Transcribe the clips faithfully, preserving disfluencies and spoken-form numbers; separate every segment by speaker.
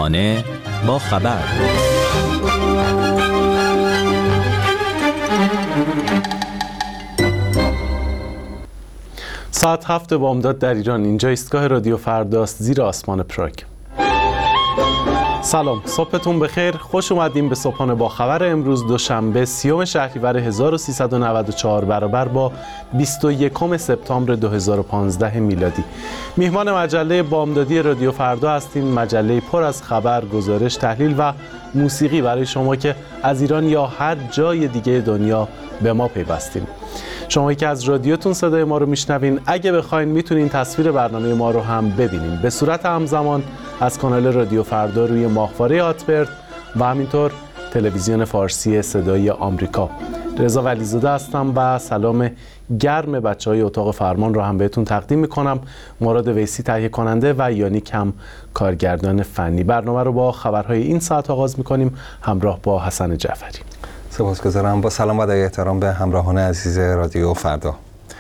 Speaker 1: همراهانه با خبر.
Speaker 2: ساعت هفت بامداد در ایران. اینجا ایستگاه رادیو فرداست زیر آسمان پراگ. سلام، صبحتون بخیر. خوش اومدیم به صبحانه با خبر امروز دوشنبه سیوم شهریور هزار و سیصد و نود و چهار برابر با بیست و یکم سپتامبر دو هزار و پانزده میلادی. میهمان مجله بامدادی رادیو فردا هستیم، مجله پر از خبر، گزارش، تحلیل و موسیقی برای شما که از ایران یا هر جای دیگه دنیا به ما پیوستین. شما که از رادیوتون صدای ما رو میشنوین، اگه بخواین میتونین تصویر برنامه ما رو هم ببینین به صورت همزمان از کانال رادیو فردا روی ماهواره هاتبرد و همینطور تلویزیون فارسی صدای آمریکا. رضا ولیزاده هستم و سلام گرم بچهای اتاق فرمان رو هم بهتون تقدیم میکنم. مراد ویسی تهیه کننده و یانیک هم کارگردان فنی. برنامه رو با خبرهای این ساعت آغاز میکنیم همراه با حسن جعفری.
Speaker 3: سپاسگزارم. با سلام و احترام به همراهان عزیز رادیو فردا.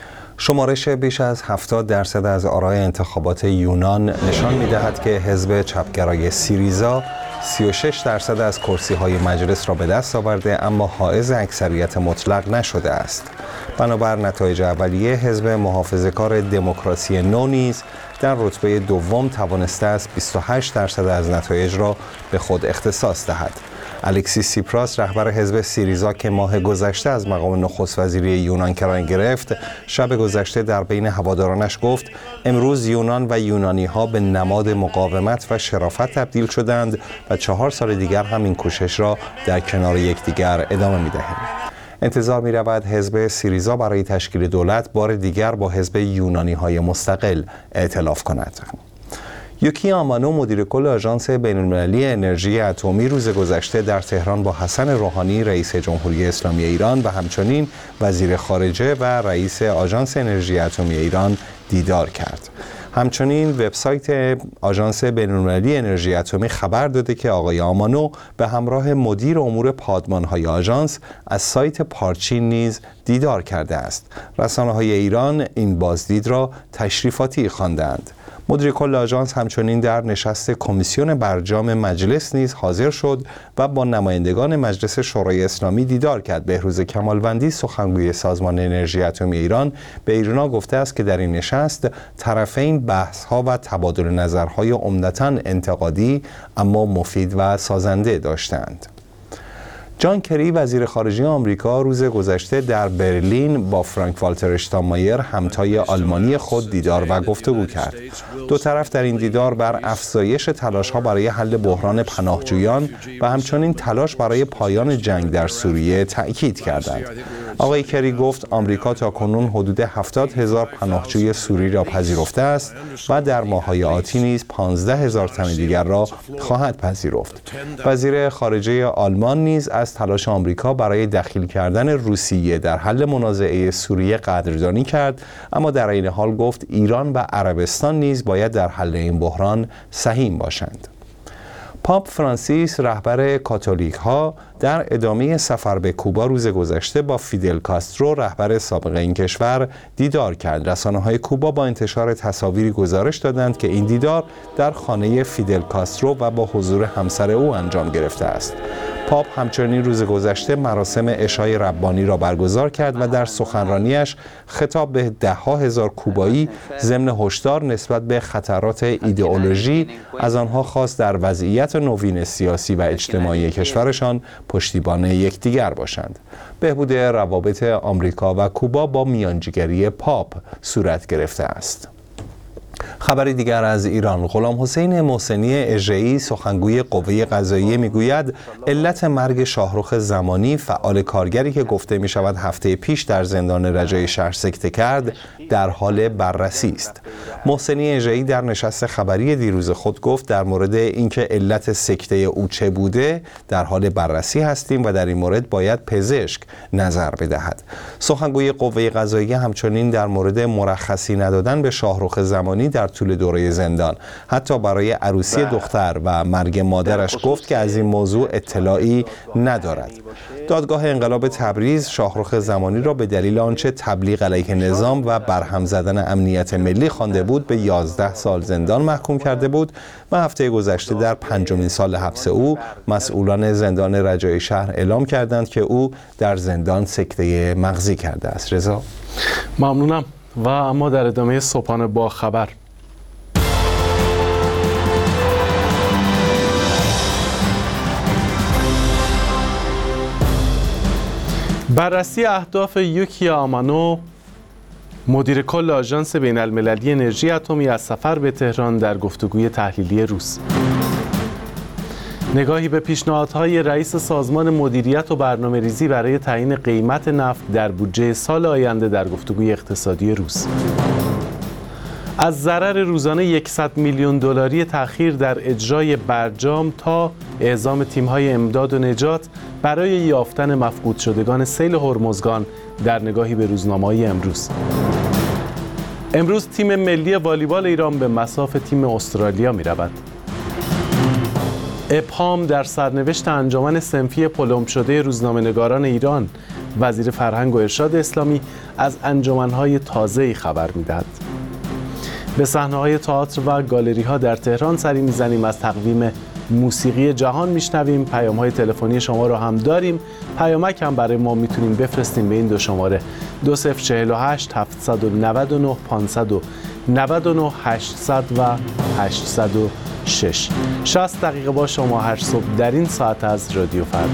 Speaker 3: شمارش بیش از هفتاد درصد از آرای انتخابات یونان نشان می‌دهد که حزب چپگرای سیریزا سی و شش درصد از کرسی‌های مجلس را به دست آورده، اما حائز اکثریت مطلق نشده است. بنابر نتایج اولیه، حزب محافظه‌کار دموکراسی نو نیز در رتبه دوم توانسته است بیست و هشت درصد از نتایج را به خود اختصاص دهد. الکسیس سیپراس، رهبر حزب سیریزا که ماه گذشته از مقام نخست وزیری یونان کرایه گرفت، شب گذشته در بین هوادارانش گفت امروز یونان و یونانی ها به نماد مقاومت و شرافت تبدیل شدند و چهار سال دیگر هم این کوشش را در کنار یکدیگر ادامه می دهیم. انتظار می رود حزب سیریزا برای تشکیل دولت بار دیگر با حزب یونانی های مستقل ائتلاف کند. یوکی آمانو، مدیر کل آژانس بین‌المللی انرژی اتمی، روز گذشته در تهران با حسن روحانی رئیس جمهوری اسلامی ایران و همچنین وزیر خارجه و رئیس آژانس انرژی اتمی ایران دیدار کرد. همچنین وبسایت آژانس بین‌المللی انرژی اتمی خبر داده که آقای آمانو به همراه مدیر امور پادمان‌های آژانس از سایت پارچین نیز دیدار کرده است. رسانه‌های ایران این بازدید را تشریفاتی خواندند. مدیر کل آژانس همچنین در نشست کمیسیون برجام مجلس نیز حاضر شد و با نمایندگان مجلس شورای اسلامی دیدار کرد. بهروز کمالوندی، سخنگوی سازمان انرژی اتمی ایران، به ایرنا گفته است که در این نشست طرفین بحث‌ها و تبادل نظرهای عمدتاً انتقادی اما مفید و سازنده داشتند. جان کری، وزیر خارجه آمریکا، روز گذشته در برلین با فرانک والتر اشتاینمایر، همتای آلمانی خود، دیدار و گفتگو کرد. دو طرف در این دیدار بر افزایش تلاش‌ها برای حل بحران پناهجویان و همچنین تلاش برای پایان جنگ در سوریه تأکید کردند. آقای کری گفت آمریکا تاکنون حدود هفتاد هزار پناهجوی سوری را پذیرفته است و در ماه‌های آتی نیز پانزده هزار تن دیگر را خواهد پذیرفت. وزیر خارجه آلمان نیز از تلاش آمریکا برای دخیل کردن روسیه در حل منازعه سوریه قدردانی کرد، اما در این حال گفت ایران و عربستان نیز باید در حل این بحران سهیم باشند. پاپ فرانسیس، رهبر کاتولیک ها، در ادامه سفر به کوبا روز گذشته با فیدل کاسترو، رهبر سابق این کشور، دیدار کرد. رسانه‌های کوبا با انتشار تصاویری گزارش دادند که این دیدار در خانه فیدل کاسترو و با حضور همسر او انجام گرفته است. پاپ همچنین روز گذشته مراسم عشای ربانی را برگزار کرد و در سخنرانیش خطاب به ده‌ها هزار کوبایی ضمن هشدار نسبت به خطرات ایدئولوژی از آنها خواست در وضعیت نوین سیاسی و اجتماعی کشورشان پشتیبان یکدیگر باشند. بهبود روابط آمریکا و کوبا با میانجیگری پاپ صورت گرفته است. خبر دیگر از ایران. غلام حسین محسنی اژه‌ای، سخنگوی قوه قضاییه، میگوید علت مرگ شاهرخ زمانی، فعال کارگری که گفته می شود هفته پیش در زندان رجای شهر سکته کرد، در حال بررسی است. محسنی اژه‌ای در نشست خبری دیروز خود گفت در مورد اینکه علت سکته او چه بوده در حال بررسی هستیم و در این مورد باید پزشک نظر بدهد. سخنگوی قوه قضاییه همچنین در مورد مرخصی ندادن به شاهرخ زمانی در طول دوره زندان. حتی برای عروسی دختر و مرگ مادرش گفت که از این موضوع اطلاعی ندارد. دادگاه انقلاب تبریز شاهرخ زمانی را به دلیل آنچه تبلیغ علیه نظام و برهم زدن امنیت ملی خوانده بود به یازده سال زندان محکوم کرده بود و هفته گذشته در پنجمین سال حبس او مسئولان زندان رجای شهر اعلام کردند که او در زندان سکته مغزی کرده است. رضا،
Speaker 2: ممنونم. و اما در ادامه صبحانه با خبر، بررسی اهداف یوکیا آمانو، مدیر کل آژانس بین المللی انرژی اتمی، از سفر به تهران در گفتگوی تحلیلی روز. نگاهی به پیشنهادهای رئیس سازمان مدیریت و برنامه‌ریزی برای تعیین قیمت نفت در بودجه سال آینده در گفتگوی اقتصادی روز. از ضرر روزانه صد میلیون دلاری تأخیر در اجرای برجام تا اعزام تیم‌های امداد و نجات برای یافتن مفقود شدگان سیل هرمزگان در نگاهی به روزنامه‌های امروز. امروز تیم ملی والیبال ایران به مصاف تیم استرالیا می‌رود. ابهام در سرنوشت انجمن صنفی پلم شده روزنامه‌نگاران ایران. وزیر فرهنگ و ارشاد اسلامی از انجمن‌های تازه‌ای خبر می‌دهد. به صحنه‌های تئاتر و گالری‌ها در تهران سری می‌زنیم. از تقویم موسیقی جهان میشنویم. پیام‌های تلفنی شما رو هم داریم. پیامک هم برای ما میتونیم بفرستیم به این دو شماره دو صفر چهل و هشت هفتصد و نود و نه پانصد و نود و نه هشتصد و هشتصد و شش. شصت دقیقه با شما هر صبح در این ساعت از رادیو فردا.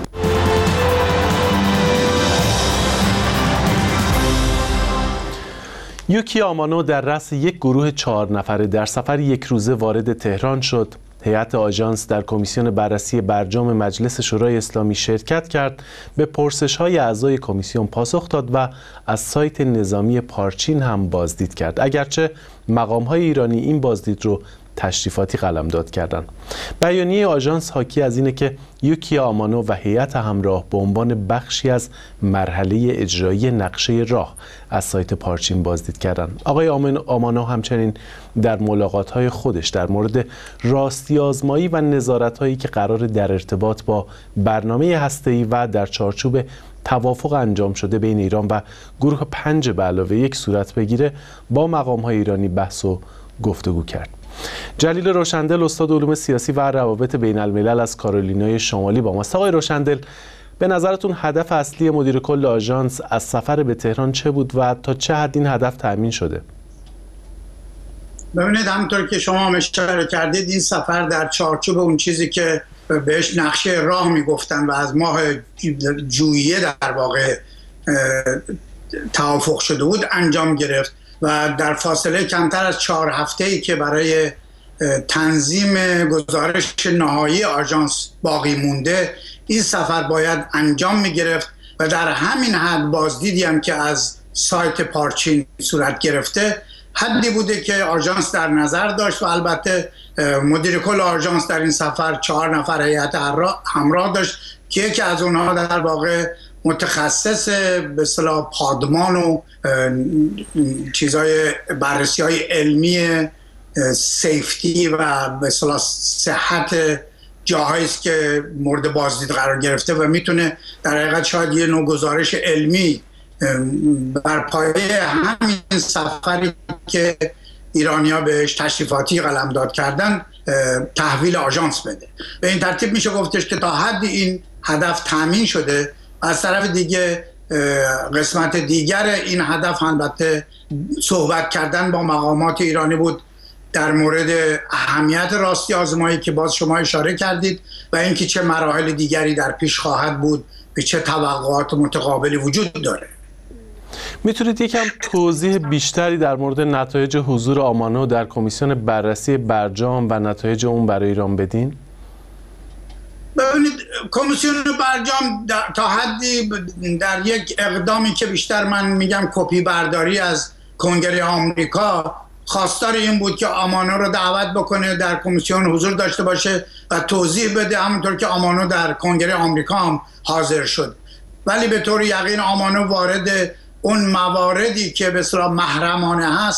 Speaker 2: یوکیا آمانو در رأس یک گروه چهار نفره در سفر یک روزه وارد تهران شد. هیئت آژانس در کمیسیون بررسی برجام مجلس شورای اسلامی شرکت کرد، به پرسش‌های اعضای کمیسیون پاسخ داد و از سایت نظامی پارچین هم بازدید کرد، اگرچه مقام‌های ایرانی این بازدید رو تشریفاتی قلمداد کردند. بیانیه آژانس حاکی از اینه که یوکیا آمانو و هیئت همراه به عنوان بخشی از مرحله اجرایی نقشه راه از سایت پارچین بازدید کردند. آقای آمانو همچنین در ملاقات‌های خودش در مورد راستی آزمایی و نظارت‌هایی که قرار در ارتباط با برنامه هسته‌ای و در چارچوب توافق انجام شده بین ایران و گروه پنج به علاوه یک صورت بگیره، با مقام‌های ایرانی بحث و گفتگو کرد. جلیل روشندل، استاد علوم سیاسی و روابط بین الملل از کارولینای شمالی با ماست. آقای روشندل، به نظرتون هدف اصلی مدیر کل آژانس از سفر به تهران چه بود و تا چه حد این هدف تأمین شده؟
Speaker 4: ببینید، همونطور که شما هم اشاره کردید، این سفر در چارچوب اون چیزی که بهش نقشه راه میگفتن و از ماه ژوئیه در واقع توافق شده بود انجام گرفت و در فاصله کمتر از چهار هفته‌ای که برای تنظیم گزارش نهایی آژانس باقی مونده، این سفر باید انجام می‌گرفت و در همین حد بازدیدی هم که از سایت پارچین صورت گرفته حدی بوده که آژانس در نظر داشت و البته مدیر کل آژانس در این سفر چهار نفر هیئت همراه داشت که یکی از اونها در واقع متخصص به اصطلاح پادمان و چیزای بررسی‌های علمی سیفتی و به اصطلاح صحت جاهایی است که مورد بازدید قرار گرفته و میتونه در حقیقت شاید یه نوع گزارش علمی بر پایه همین سفری که ایرانی‌ها بهش تشریفاتی قلمداد کردن تحویل آژانس بده. به این ترتیب میشه گفتش که تا حدی این هدف تامین شده. از طرف دیگه قسمت دیگر این هدف البته صحبت کردن با مقامات ایرانی بود در مورد اهمیت راستی آزمایی که باز شما اشاره کردید و اینکه چه مراحل دیگری در پیش خواهد بود، به چه توقعات متقابلی وجود داره.
Speaker 2: میتونید یکم توضیح بیشتری در مورد نتایج حضور آمانو در کمیسیون بررسی برجام و نتایج اون برای ایران بدین؟
Speaker 4: ببینید، کمیسیون برجام تا حدی در یک اقدامی که بیشتر من میگم کپی برداری از کنگره آمریکا، خواستار این بود که آمانو رو دعوت بکنه در کمیسیون حضور داشته باشه و توضیح بده، همونطور که آمانو در کنگره آمریکا هم حاضر شد. ولی به طور یقین آمانو وارد اون مواردی که به اصطلاح محرمانه هست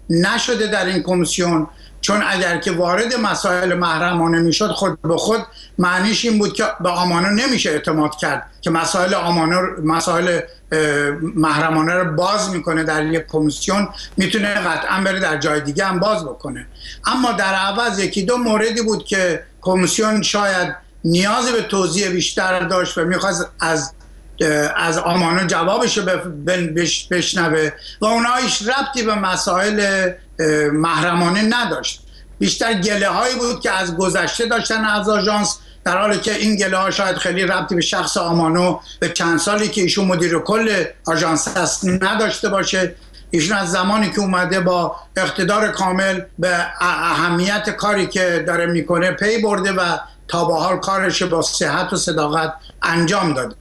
Speaker 4: نشده در این کمیسیون، چون اگر که وارد مسائل محرمانه میشد خود به خود معنیش این بود که به آمانو نمیشه اعتماد کرد که مسائل آمانو مسائل محرمانه رو باز میکنه در یک کمیسیون، میتونه قطعا بره در جای دیگه هم باز بکنه. اما در عوض یکی دو موردی بود که کمیسیون شاید نیاز به توضیح بیشتر داشت و میخواست از از آمانو جوابش رو بشنوه و اونها هیچ ربطی به مسائل محرمانه نداشت. بیشتر گله هایی بود که از گذشته داشتن از آژانس، در حالی که این گله ها شاید خیلی ربطی به شخص آمانو به چند سالی که ایشون مدیر کل آژانس هست نداشته باشه. ایشون از زمانی که اومده با اقتدار کامل به اهمیت کاری که داره میکنه پی برده و تا به حال کارش با صحت و صداقت انجام داده.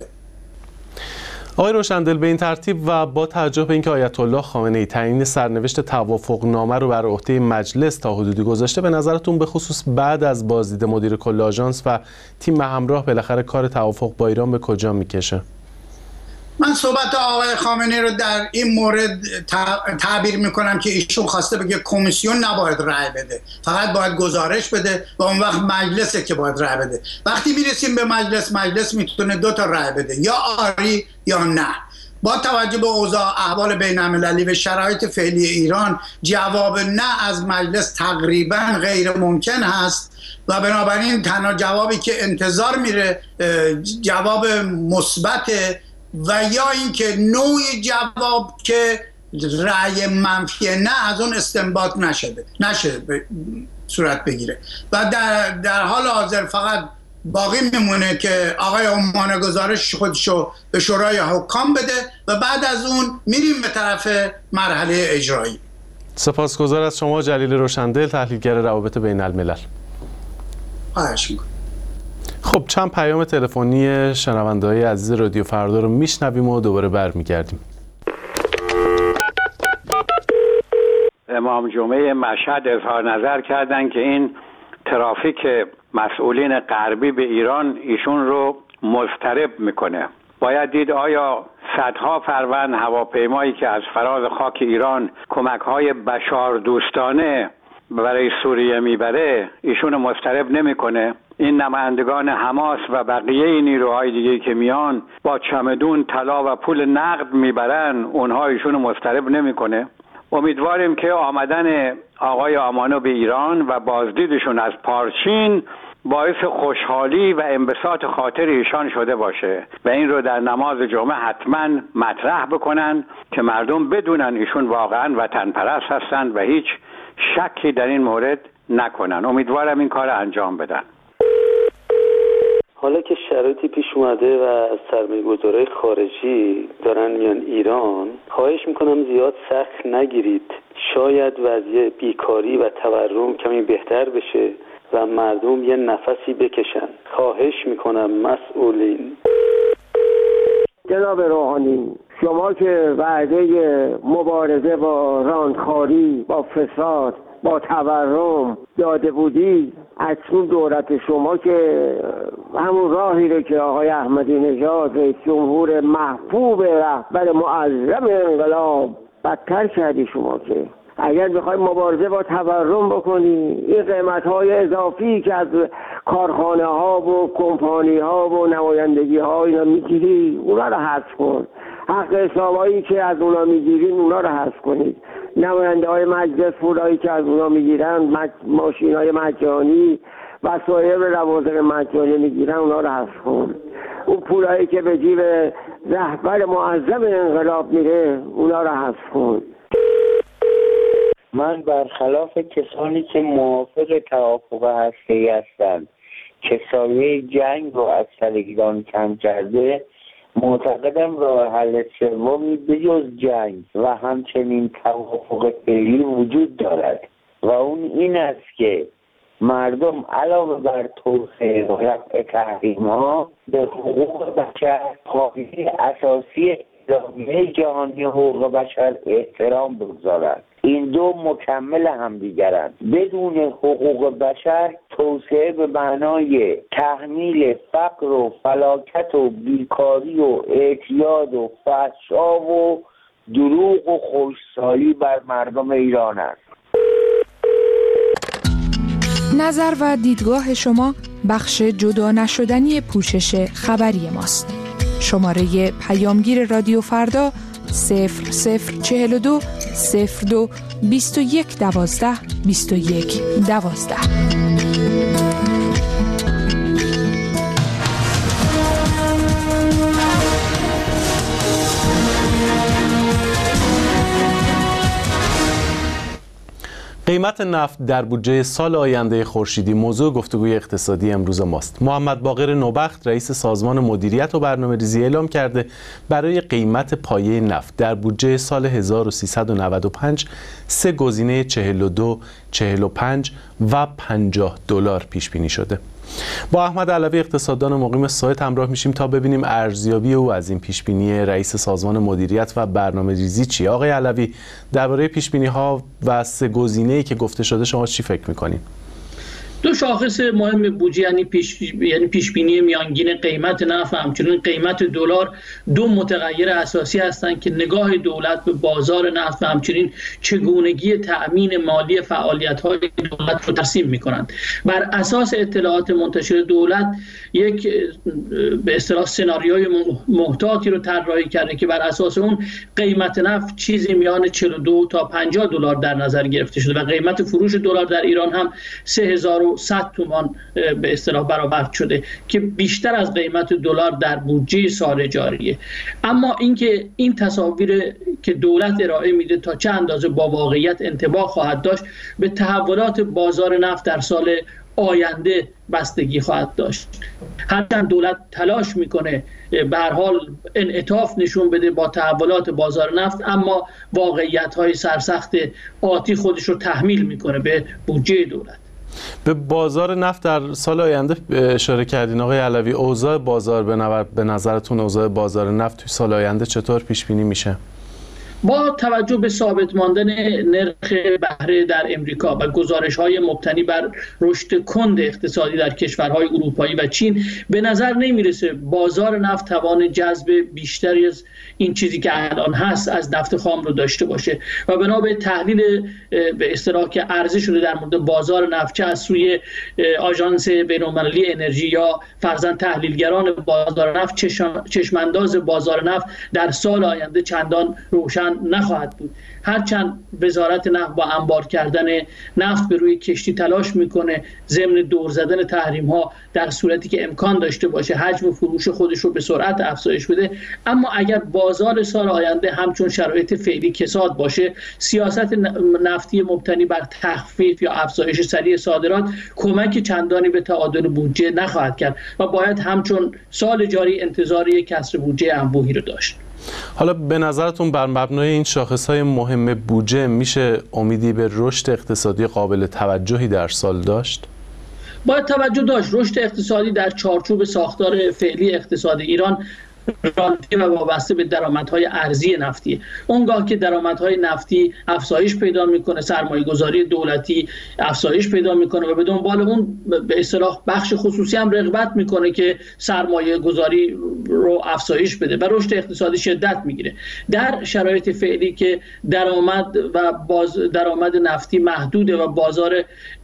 Speaker 2: آقای روشندل، به این ترتیب و با توجه به اینکه آیت الله خامنه‌ای تعیین سرنوشت توافقنامه رو بر عهده مجلس تا حدودی گذاشته، به نظرتون به خصوص بعد از بازدید مدیر کل آژانس و تیم همراه بالاخره کار توافق با ایران به کجا میکشه؟
Speaker 4: من صحبت آقای خامنه‌ای رو در این مورد تعبیر میکنم که ایشون خواسته بگه کمیسیون نباید رأی بده، فقط باید گزارش بده و اون وقت مجلسه که باید رأی بده. وقتی میرسیم به مجلس، مجلس میتونه دو تا رأی بده، یا آری یا نه. با توجه به اوضاع احوال بین المللی و شرایط فعلی ایران، جواب نه از مجلس تقریبا غیر ممکن هست و بنابراین تنها جوابی که انتظار میره جواب مثبت و یا اینکه نوع جواب که رأی منفی نه از اون استنباط نشده نشه صورت بگیره و در, در حال حاضر فقط باقی میمونه که آقای آمانو گزارش خودشو به شورای حکام بده و بعد از اون میریم به طرف مرحله اجرایی.
Speaker 2: سپاسگزار از شما جلیل روشندل، تحلیلگر روابط بین الملل.
Speaker 4: خواهش میکنم.
Speaker 2: خب چند پیام تلفنی شنونده‌های عزیز رادیو فردا رو میشنویم و دوباره برمیگردیم.
Speaker 5: امام جمعه مشهد اظهار نظر کردن که این ترافیک مسئولین غربی به ایران ایشون رو مضطرب میکنه. باید دید آیا صدها فروند هواپیمایی که از فراز خاک ایران کمک‌های بشار دوستانه برای سوریه میبره ایشون رو مضطرب نمیکنه؟ این نمایندگان حماس و بقیه نیروهای دیگه که میان با چمدون طلا و پول نقد میبرن، اونها ایشون رو مضطرب نمیکنه؟ امیدواریم که آمدن آقای آمانو به ایران و بازدیدشون از پارچین باعث خوشحالی و انبساط خاطر ایشان شده باشه و این رو در نماز جمعه حتما مطرح بکنن که مردم بدونن ایشون واقعا وطن پرست هستن و هیچ شکی در این مورد نکنن. امیدوارم این کار انجام بدن.
Speaker 6: حالا که شرایطی پیش اومده و از سرمایه‌گذارای خارجی دارن میان ایران، خواهش میکنم زیاد سخت نگیرید. شاید وضعیت بیکاری و تورم کمی بهتر بشه و مردم یه نفسی بکشن. خواهش میکنم مسئولین.
Speaker 7: جناب روحانی، شما که وعده مبارزه با راندخاری، با فساد، با تورم داده بودی، اکنون دولت شما که همون راهی رو که آقای احمدی نژاد رئیس جمهور محبوب رهبر معظم انقلاب بدتر کردی. شما که اگر بخوای مبارزه با تورم بکنی، این قیمت های اضافی که از کارخانه ها و کمپانی ها و نمایندگی ها اینا میگیری، اونا رو حذف کن. حق حسابایی که از اونا میگیرین اونا رو حذف کنید. نماینده های مجلس پولایی که از اونا میگیرن، مج... ماشین های مجانی، وسایل روازق مجانی میگیرن، اونا رو حذف کن. اون پولایی که به جیب رهبر معظم انقلاب میره، اونا رو حذف کن.
Speaker 8: من برخلاف کسانی که موافق توافق هسته‌ای هستند که سایه جنگ رو از سر ایران کم کرده، معتقدم راه حل سومی بجز جنگ و همچنین توافق فعلی وجود دارد و اون این است که مردم علاوه بر توسعه و رفع تحریم‌ها به حقوق بشر، قاعده اساسی اعلامیه جهانی حقوق بشر احترام بگذارند. این دو مکمل همدیگرند. بدون حقوق بشر توسعه به معنای تحمیل فقر و فلاکت و بیکاری و اعتیاد و فحشا و دروغ و خوش‌سایی بر مردم ایران است.
Speaker 9: نظر و دیدگاه شما بخش جدا نشدنی پوشش خبری ماست. شماره پیامگیر رادیو فردا صفر صفر چهل و دو صفر دو بیست و یک دوازده بیست و یک دوازده.
Speaker 2: قیمت نفت در بودجه سال آینده خورشیدی موضوع گفتگوی اقتصادی امروز ماست. محمد باقر نوبخت رئیس سازمان مدیریت و برنامه‌ریزی اعلام کرده برای قیمت پایه نفت در بودجه سال هزار و سیصد و نود و پنج سه گزینه چهل و دو، چهل و پنج و پنجاه دلار پیش بینی شده. با احمد علوی اقتصاددان مقیم سایت همراه میشیم تا ببینیم ارزیابی او از این پیش بینی رئیس سازمان مدیریت و برنامه‌ریزی چیه. آقای علوی، درباره پیش بینی ها و سه گزینه‌ای که گفته شده شما چی فکر می‌کنید؟
Speaker 10: دو شاخص مهم بودجه یعنی پیش یعنی پیش بینی میانگین قیمت نفت و همچنین قیمت دلار دو متغیر اساسی هستند که نگاه دولت به بازار نفت و همچنین چگونگی تأمین مالی فعالیت‌های دولت رو ترسیم می‌کنند. بر اساس اطلاعات منتشر دولت یک به اصطلاح سناریوی محتاطی رو طراحی کرده که بر اساس اون قیمت نفت چیزی میان چهل و دو تا پنجاه دلار در نظر گرفته شده و قیمت فروش دلار در ایران هم سه هزار و صد تومان به اصطلاح برآورد شده که بیشتر از قیمت دلار در بودجه سال جاریه. اما اینکه این تصاویر که دولت ارائه میده تا چه اندازه با واقعیت انطباق خواهد داشت به تحولات بازار نفت در سال آینده بستگی خواهد داشت. هرچند دولت تلاش میکنه به هر حال انعطاف نشون بده با تحولات بازار نفت، اما واقعیت‌های سرسخت آتی خودش رو تحمیل میکنه به بودجه دولت.
Speaker 2: به بازار نفت در سال آینده اشاره کردین آقای علوی. اوضاع بازار به نظرتون اوضاع بازار نفت توی سال آینده چطور پیش بینی میشه؟
Speaker 10: با توجه به ثابت ماندن نرخ بهره در امریکا و گزارش‌های مبتنی بر رشد کند اقتصادی در کشورهای اروپایی و چین، به نظر نمیرسه بازار نفت توان جذب بیشتری از این چیزی که الان هست از نفت خام رو داشته باشه و بنا به تحلیل به اصطلاح که عرضه شده در مورد بازار نفت چه از سوی آژانس بین‌المللی انرژی یا فرضاً تحلیلگران بازار نفت، چشمانداز بازار نفت در سال آینده چندان روشن نخواهد بود. هرچند وزارت نفت با انبار کردن نفت به روی کشتی تلاش میکنه ضمن دور زدن تحریم ها در صورتی که امکان داشته باشه حجم فروش خودش رو به سرعت افزایش بده، اما اگر بازار سال آینده همچون شرایط فعلی کساد باشه، سیاست نفتی مبتنی بر تخفیف یا افزایش سریع صادرات کمک چندانی به تعادل بودجه نخواهد کرد و باید همچون سال جاری انتظار یک کسر بودجه انبوهی رو داشت.
Speaker 2: حالا به نظرتون بر مبنای این شاخص‌های مهم بودجه میشه امیدی به رشد اقتصادی قابل توجهی در سال داشت؟
Speaker 10: باید توجه داشت. رشد اقتصادی در چارچوب ساختار فعلی اقتصاد ایران رانده و وابسته به درآمدهای ارزی نفتی. اونگاه که درآمدهای نفتی افزایش پیدا میکنه، سرمایه گذاری دولتی افزایش پیدا میکنه و به دنبال اون به اصطلاح بخش خصوصی هم رغبت میکنه که سرمایه گذاری رو افزایش بده و رشد اقتصادی شدت میگیره. در شرایط فعلی که درآمد و باز درآمد نفتی محدوده و بازار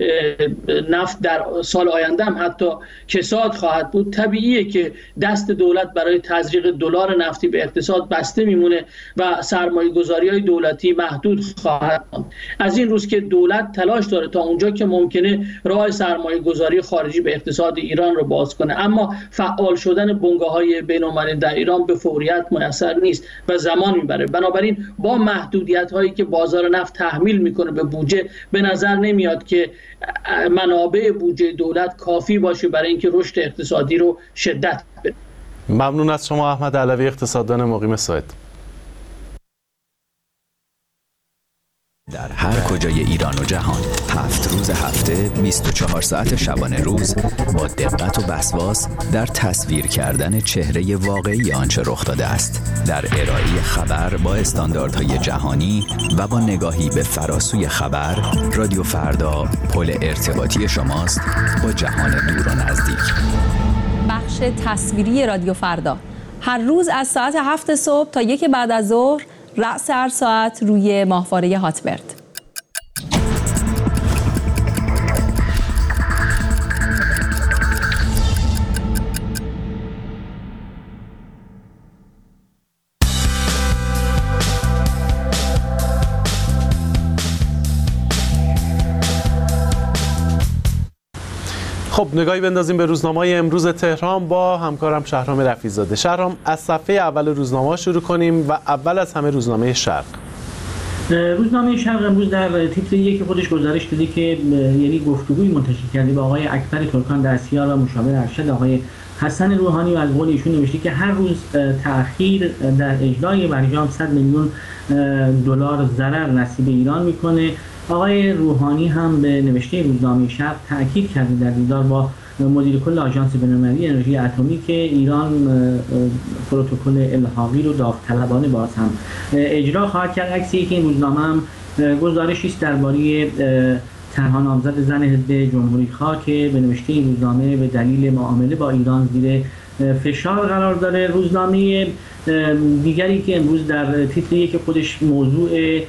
Speaker 10: نفت در سال آینده هم حتی کساد خواهد بود، طبیعیه که دست دولت برای تزریق دلار نفتی به اقتصاد بسته میمونه و سرمایه گذاری های دولتی محدود خواهد ماند. از این روز که دولت تلاش داره تا اونجا که ممکنه راه سرمایه گذاری خارجی به اقتصاد ایران رو باز کنه، اما فعال شدن بنگاه های بین‌المللی در ایران به فوریت میسر نیست و زمان میبره. بنابراین با محدودیت هایی که بازار نفت تحمیل میکنه به بودجه، به نظر نمیاد که منابع بودجه دولت کافی باشه برای اینکه رشد اقتصادی رو شدت بده.
Speaker 2: ممنون از شما احمد علوی اقتصاددان مقیم سوئد.
Speaker 11: در هر کجای ایران و جهان، هفت روز هفته، بیست و چهار ساعت شبانه روز، با دقت و وسواس در تصویر کردن چهره واقعی آنچه رخ داده است، در ارائه خبر با استانداردهای جهانی و با نگاهی به فراسوی خبر، رادیو فردا پل ارتباطی شماست با جهان دور و نزدیک.
Speaker 12: بخش تصویری رادیو فردا هر روز از ساعت هفت صبح تا یک بعد از ظهر رأس هر ساعت روی ماهواره هاتبرد.
Speaker 2: خب نگاهی بندازیم به روزنامه‌های امروز تهران با همکارم شهرام رفیع‌زاده. شهرام، از صفحه اول روزنامه شروع کنیم و اول از همه روزنامه شرق.
Speaker 10: روزنامه شرق امروز در تیتر یک خودش گزارش داده که یعنی گفتگوی منتشر کرده با آقای اکبر ترکان دستیار و مشاور ارشد آقای حسن روحانی و از قول ایشون نوشته که هر روز تأخیر در اجرای برجام صد میلیون دلار ضرر نصیب ایران میکنه. آقای روحانی هم به نوشته روزنامه شرق تأکید کرده در دیدار با مدیر کل آژانس بین‌المللی انرژی اتمی که ایران پروتکل الحاقی رو داوطلبانه باز هم اجرا خواهد کرد. عکسی که این روزنامه هم گزارشی است درباره تنها نامزد زن حزب جمهوری خواه که به نوشته این روزنامه به دلیل معامله با ایران زیر فشار قرار داره. روزنامه دیگری که امروز در تیتر یک خودش موضوع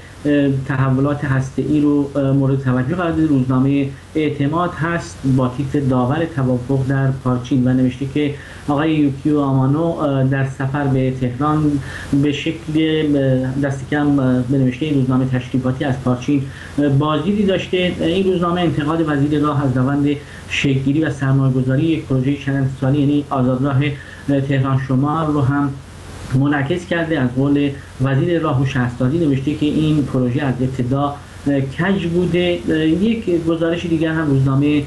Speaker 10: تحولات هسته‌ای رو مورد توجه قرار داده، روزنامه اعتماد هست با تیتر داور توافق در پارچین و نوشته که آقای یوکیو آمانو در سفر به تهران به شکل دست کم به نوشته این روزنامه تشریفاتی از پارچین بازدیدی داشته. این روزنامه انتقاد وزیر راه از روند شکل‌گیری و سرمایه‌گذاری یک پروژه چند سالی یعنی آزادراه تهران شمال رو هم منعکس کرده. از قول وزیر راه و شهرسازی نوشته که این پروژه از ابتدا کج بوده. یک گزارش دیگر هم روزنامه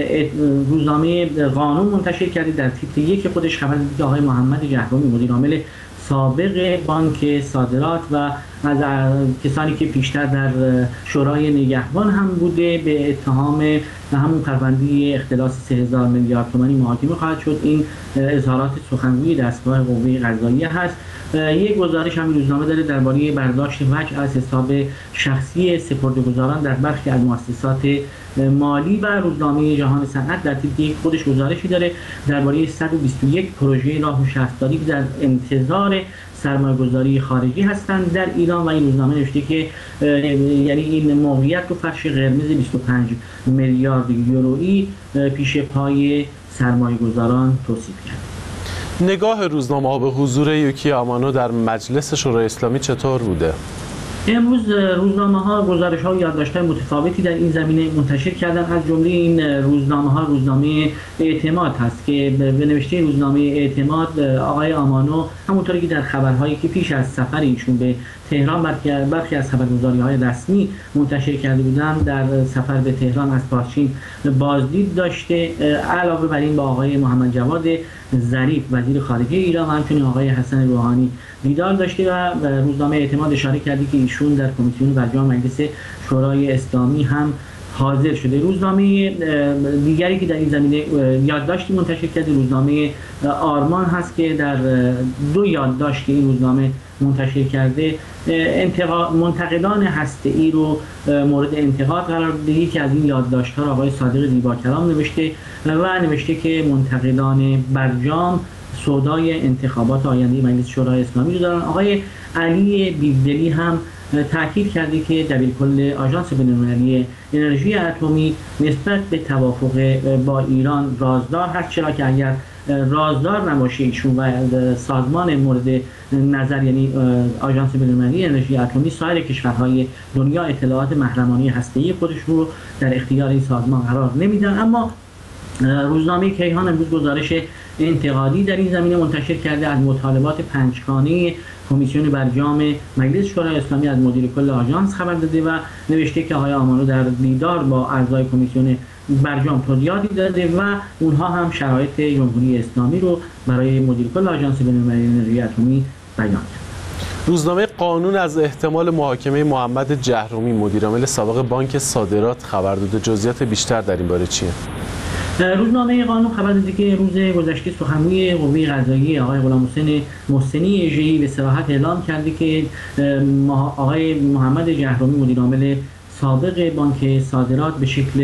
Speaker 10: روزنامه قانون منتشر کرده. در تیتر یک خودش خبر داده که آقای محمد جهرومی مدیر عامل سابق بانک صادرات و از کسانی که پیشتر در شورای نگهبان هم بوده به اتهام همون پرونده اختلاس سه هزار میلیارد تومانی محاکمه خواهد شد. این اظهارات سخنگوی دستگاه قوه قضاییه هست. یک گزارش هم روزنامه داره درباره برداشت وجه از حساب شخصی سپرده‌گذاران در برخی از مؤسسات مالی و روزنامه جهان صنعت در تیتر خودش گزارشی داره درباره صد و بیست و یک پروژه راه و شهرسازی که در انتظار سرمایه‌گذاری خارجی هستند در ایران و این روزنامه نوشته که یعنی این موقعیت رو فرش قرمز بیست و پنج میلیارد یورویی پیش پای سرمایه‌گذاران توصیف کرد.
Speaker 2: نگاه روزنامه ها به حضور یوکی آمانو در مجلس شورای اسلامی چطور بوده؟
Speaker 10: امروز روزنامه ها گزارش ها و یادداشت های متفاوتی در این زمینه منتشر کردن. از جمله این روزنامه ها روزنامه اعتماد هست که به نوشته روزنامه اعتماد آقای آمانو همونطوری که در خبرهایی که پیش از سفر ایشون به تهران برخی از خبرگزاری های رسمی منتشر کرده بودند در سفر به تهران از پارچین بازدید داشته. علاوه بر این با آقای محمد جواد ظریف وزیر خارجه ایران و همچنین آقای حسن روحانی دیدار داشته و روزنامه اعتماد اشاره کرده که ایشون در کمیسیون برجام مجلس شورای اسلامی هم حاضر شده. روزنامه دیگری که در این زمینه یادداشتی منتشر کرده روزنامه آرمان هست که در دو یادداشت که این روزنامه منتشر کرده منتقدان هسته‌ای رو مورد انتقاد قرار داده. یکی از این یادداشت‌ها را آقای صادق زیباکلام نوشته و نوشته که منتقدان برجام سودای انتخابات آینده مجلس شورای اسلامی رو دارن. آقای علی بیدلی هم تاکید کرده که دبیرکل آژانس بین‌المللی انرژی اتمی نسبت به توافق با ایران رازدار هست، چرا که اگر رازدار نباشه ایشون و سازمان مورد نظر یعنی آژانس بین‌المللی انرژی اتمی سایر کشورهای دنیا اطلاعات محرمانه هسته‌ای خودشون رو در اختیار این سازمان قرار نمیدن. اما روزنامه کیهان امروز گزارش انتقادی در این زمینه منتشر کرده از مطالبات پنجگانه کمیسیون برجام مجلس شورای اسلامی از مدیر کل آژانس خبر داده و نوشته که آقای آمانو در دیدار با اعضای کمیسیون برجام توضیحاتی داده و اونها هم شرایط جمهوری اسلامی رو برای مدیر کل آژانس بین‌المللی انرژی اتمی بیان کرد.
Speaker 2: روزنامه قانون از احتمال محاکمه محمد جهرومی مدیر عامل سابق بانک صادرات خبر داده. جزئیات بیشتر در این باره چیه؟
Speaker 10: روزنامه قانون خبر داده که روز گذشته سخنگوی قوه قضاییه آقای غلامحسین محسنی اژه‌ای به صراحت اعلام کرده که آقای محمد جهرومی مدیر عامل سابق بانک صادرات به شکل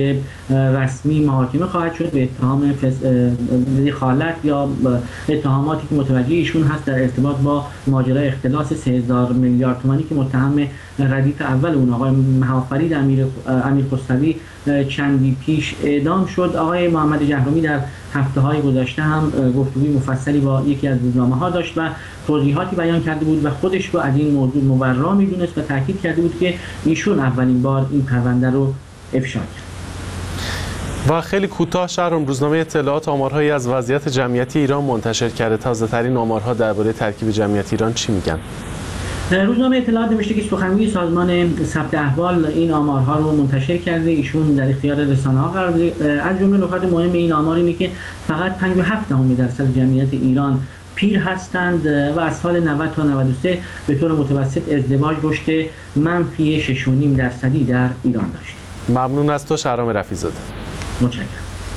Speaker 10: رسمی محاکمه خواهد شد به اتهام دخالت یا اتهاماتی که متوجه ایشون هست در ارتباط با ماجرای اختلاس سه هزار میلیارد تومانی که متهم ردیف اول اون آقای مهافرید امیر امیر خسروی چندی پیش اعدام شد. آقای محمد جهرومی در هفته‌های گذشته هم گفتگوی مفصلی با یکی از روزنامه‌ها داشت و توضیحاتی بیان کرده بود و خودش رو از این موضوع مبرا می‌دونست و تاکید کرده بود که ایشون اولین بار این پرونده رو افشا کرد.
Speaker 2: و خیلی کوتاه شهرام، روزنامه اطلاعات آمارهایی از وضعیت جمعیتی ایران منتشر کرده. تازه‌ترین آمارها درباره ترکیب جمعیت ایران چی میگن؟
Speaker 10: روزنامه اطلاعات نوشته که سخنگوی سازمان ثبت احوال این آمارها رو منتشر کرده. ایشون در اختیار رسانه‌ها قرار داده. از جمله نکات مهم این آمار اینه که فقط پنج و هفت دهم درصد جمعیت ایران پیر هستند و از سال نود تا نود و سه به طور متوسط ازدواج رشد منفی شش و نیم درصدی در ایران داشت.
Speaker 2: ممنون از تو شهرام رفیع‌زاده.
Speaker 10: متشکرم.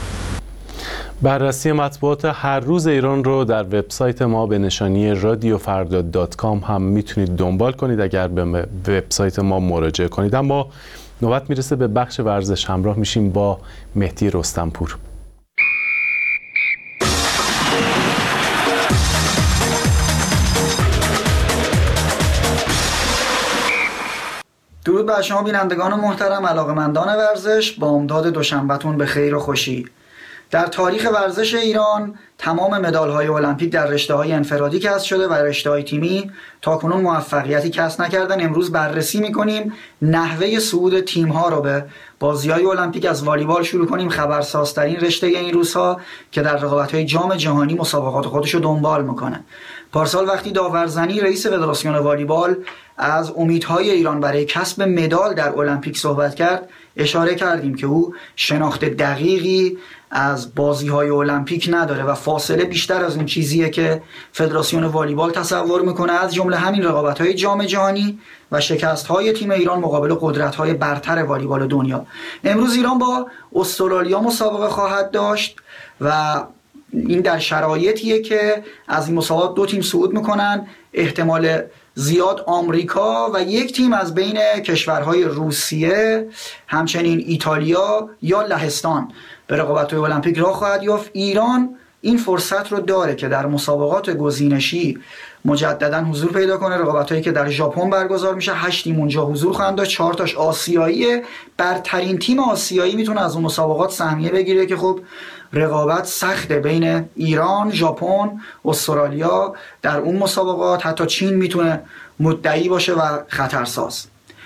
Speaker 2: بررسی مطبوعات هر روز ایران رو در وبسایت ما به نشانی رادیو فردا دات کام هم میتونید دنبال کنید اگر به وبسایت ما مراجعه کنید. اما نوبت میرسه به بخش ورزش. همراه میشیم با مهدی رستمپور.
Speaker 13: درود بر شما بینندگان محترم، علاقه‌مندان ورزش، بامداد دوشنبهتون به خیر و خوشی. در تاریخ ورزش ایران تمام مدال‌های المپیک در رشته‌های انفرادی کسب شده و رشته‌های تیمی تاکنون موفقیتی کسب نکردن. امروز بررسی می‌کنیم نحوه صعود تیم‌ها رو به بازی‌های المپیک. از والیبال شروع کنیم، خبرسازترین رشته این روزها که در رقابت‌های جام جهانی مسابقات خودش رو دنبال می‌کنه. پارسال وقتی داورزنی رئیس فدراسیون والیبال از امیدهای ایران برای کسب مدال در المپیک صحبت کرد، اشاره کردیم که او شناخت دقیقی از بازی‌های المپیک نداره و فاصله بیشتر از اون چیزیه که فدراسیون والیبال تصور میکنه، از جمله همین رقابت‌های جام جهانی و شکست‌های تیم ایران مقابل قدرت‌های برتر والیبال دنیا. امروز ایران با استرالیا مسابقه خواهد داشت و این در شرایطیه که از این مسابقات دو تیم صعود میکنن، احتمال زیاد آمریکا و یک تیم از بین کشورهای روسیه، همچنین ایتالیا یا لهستان به رقابت‌های المپیک راه خواهد یافت. ایران این فرصت رو داره که در مسابقات گزینشی مجددا حضور پیدا کنه. رقابت‌هایی که در ژاپن برگزار میشه، هشت تیم اونجا حضور خواهند داشت، چهار تاش آسیاییه. برترین تیم آسیایی میتونه از اون مسابقات سهمیه بگیره که خب رقابت سخته بین ایران، ژاپن، استرالیا در اون مسابقات. حتی چین میتونه مدعی باشه و خطرساز.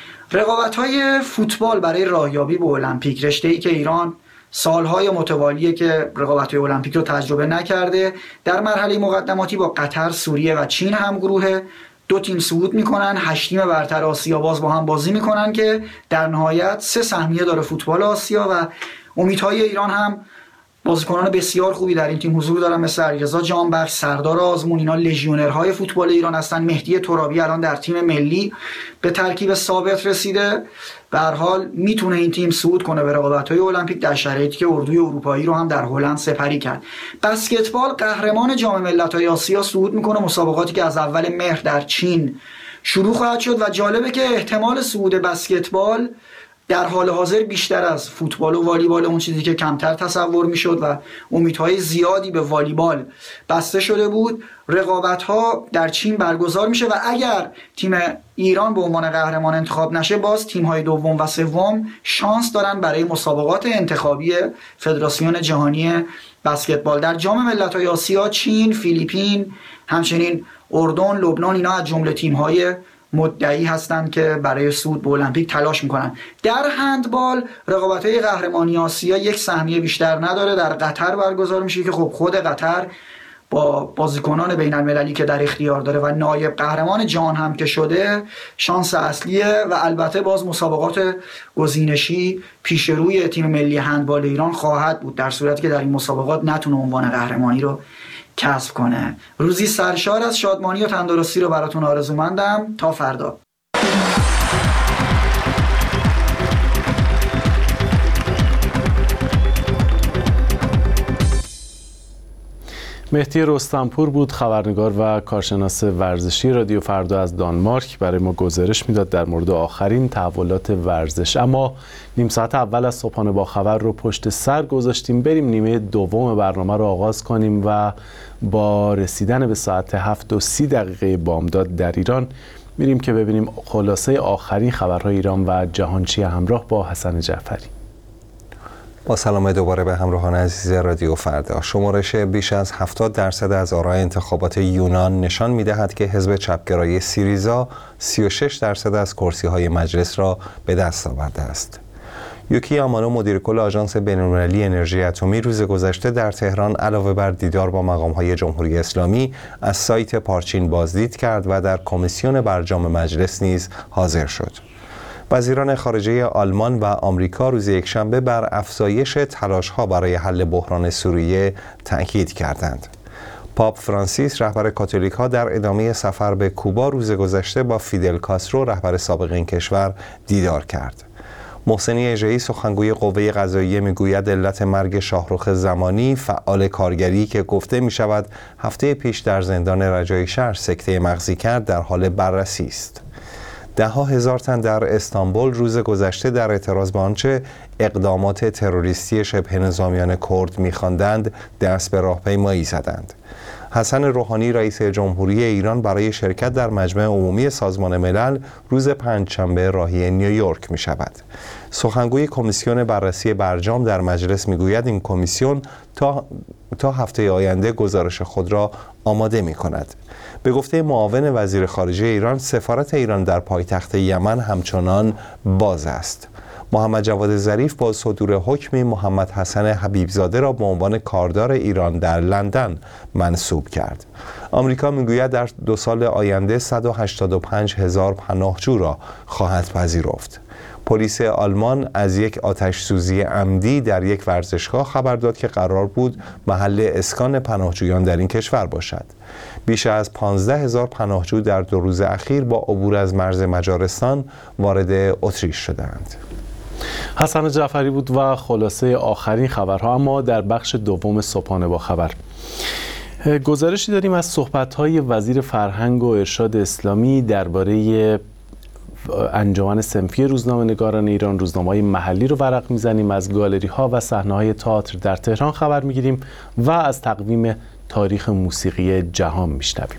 Speaker 13: رقابت‌های فوتبال برای راهیابی به المپیک، رشته‌ای که ایران سالهای متوالیه که رقابت‌های المپیک رو تجربه نکرده، در مرحله مقدماتی با قطر، سوریه و چین هم گروهه. دو تیم صعود میکنن، هشت تیم برتر آسیا باز با هم بازی میکنن که در نهایت سه سهمیه داره فوتبال آسیا و امیدهای ایران هم بازیکنان بسیار خوبی در این تیم حضور دارن، مثل علیرضا جانبخش، سردار آزمون. اینا لژیونرهای فوتبال ایران هستن. مهدی ترابی الان در تیم ملی به ترکیب ثابت رسیده. به هر حال میتونه این تیم صعود کنه به رقابت‌های المپیک در شرایطی که اردوی اروپایی رو هم در هلند سپری کرد. بسکتبال قهرمان جام ملت‌های آسیا صعود میکنه، مسابقاتی که از اول مهر در چین شروع خواهد شد و جالبه که احتمال صعود بسکتبال در حال حاضر بیشتر از فوتبال و والیبال، اون چیزی که کمتر تصور میشد و امیدهای زیادی به والیبال بسته شده بود. رقابت‌ها در چین برگزار میشه و اگر تیم ایران به عنوان قهرمان انتخاب نشه، باز تیم‌های دوم و سوم شانس دارن برای مسابقات انتخابی فدراسیون جهانی بسکتبال. در جام ملت‌های آسیا چین، فیلیپین، همچنین اردن، لبنان، اینا از جمله تیم‌های مدعی هستند که برای صعود به المپیک تلاش میکنن. در هندبال رقابت‌های قهرمانی آسیا یک سهمیه بیشتر نداره، در قطر برگزار میشه که خب خود قطر با بازیکنان بین المللی که در اختیار داره و نایب قهرمان جهان هم که شده شانس اصلیه و البته باز مسابقات گزینشی پیش روی تیم ملی هندبال ایران خواهد بود در صورتی که در این مسابقات نتونه عنوان قهرمانی رو کسب کنه. روزی سرشار از شادمانی و تندرستی رو براتون آرزومندم. تا فردا.
Speaker 2: مهدی رستمپور بود، خبرنگار و کارشناس ورزشی رادیو فردا از دانمارک، برای ما گزارش میداد در مورد آخرین تحولات ورزش. اما نیم ساعت اول از صبحانه با خبر رو پشت سر گذاشتیم، بریم نیمه دوم برنامه رو آغاز کنیم و با رسیدن به ساعت هفت و سی دقیقه بامداد در ایران میریم که ببینیم خلاصه آخرین خبرهای ایران و جهان چیه، همراه با حسن جعفری.
Speaker 3: با سلام دوباره به همراهان عزیز رادیو فردا. شمارش بیش از هفتاد درصد از آرای انتخابات یونان نشان می‌دهد که حزب چپگرای سیریزا سی و شش درصد از کرسی‌های مجلس را به دست آورده است. یوکی آمانو، مدیر کل آژانس بین‌المللی انرژی اتمی، روز گذشته در تهران علاوه بر دیدار با مقام‌های جمهوری اسلامی از سایت پارچین بازدید کرد و در کمیسیون برجام مجلس نیز حاضر شد. وزیران خارجه آلمان و آمریکا روز یکشنبه بر افزایش تلاش‌ها برای حل بحران سوریه تأکید کردند. پاپ فرانسیس، رهبر کاتولیک‌ها، در ادامه سفر به کوبا روز گذشته با فیدل کاسترو، رهبر سابق این کشور، دیدار کرد. محسنی اژه‌ای، سخنگوی قوه قضاییه، میگوید علت مرگ شاهرخ زمانی، فعال کارگری که گفته می‌شود هفته پیش در زندان رجای شهر سکته مغزی کرد، در حال بررسی است. ده ها هزار تن در استانبول روز گذشته در اعتراض به آنچه اقدامات تروریستی شبه نظامیان کرد می‌خواندند دست به راهپیمایی زدند. حسن روحانی، رئیس جمهوری ایران، برای شرکت در مجمع عمومی سازمان ملل روز پنجشنبه راهی نیویورک می‌شود. سخنگوی کمیسیون بررسی برجام در مجلس می‌گوید این کمیسیون تا تا هفته آینده گزارش خود را آماده می‌کند. به گفته معاون وزیر خارجه ایران، سفارت ایران در پایتخت یمن همچنان باز است. محمد جواد ظریف با صدور حکمی محمد حسن حبیبزاده را به عنوان کاردار ایران در لندن منصوب کرد. آمریکا میگوید در دو سال آینده صد و هشتاد و پنج هزار پناهجو را خواهد پذیرفت. پلیس آلمان از یک آتش سوزی عمدی در یک ورزشگاه خبر داد که قرار بود محل اسکان پناهجویان در این کشور باشد. بیش از پانزده هزار پناهجو در دو روز اخیر با عبور از مرز مجارستان وارد اتریش شدند.
Speaker 2: حسن جعفری بود و خلاصه آخرین خبرها. اما در بخش دوم صبحانه با خبر گزارشی داریم از صحبت‌های وزیر فرهنگ و ارشاد اسلامی درباره انجمن صنفی روزنامه‌نگاران ایران. روزنامه‌های محلی رو ورق می‌زنیم، از گالری‌ها و صحنه‌های تئاتر در تهران خبر می‌گیریم و از تقویم تاریخ موسیقی جهان می‌شنویم.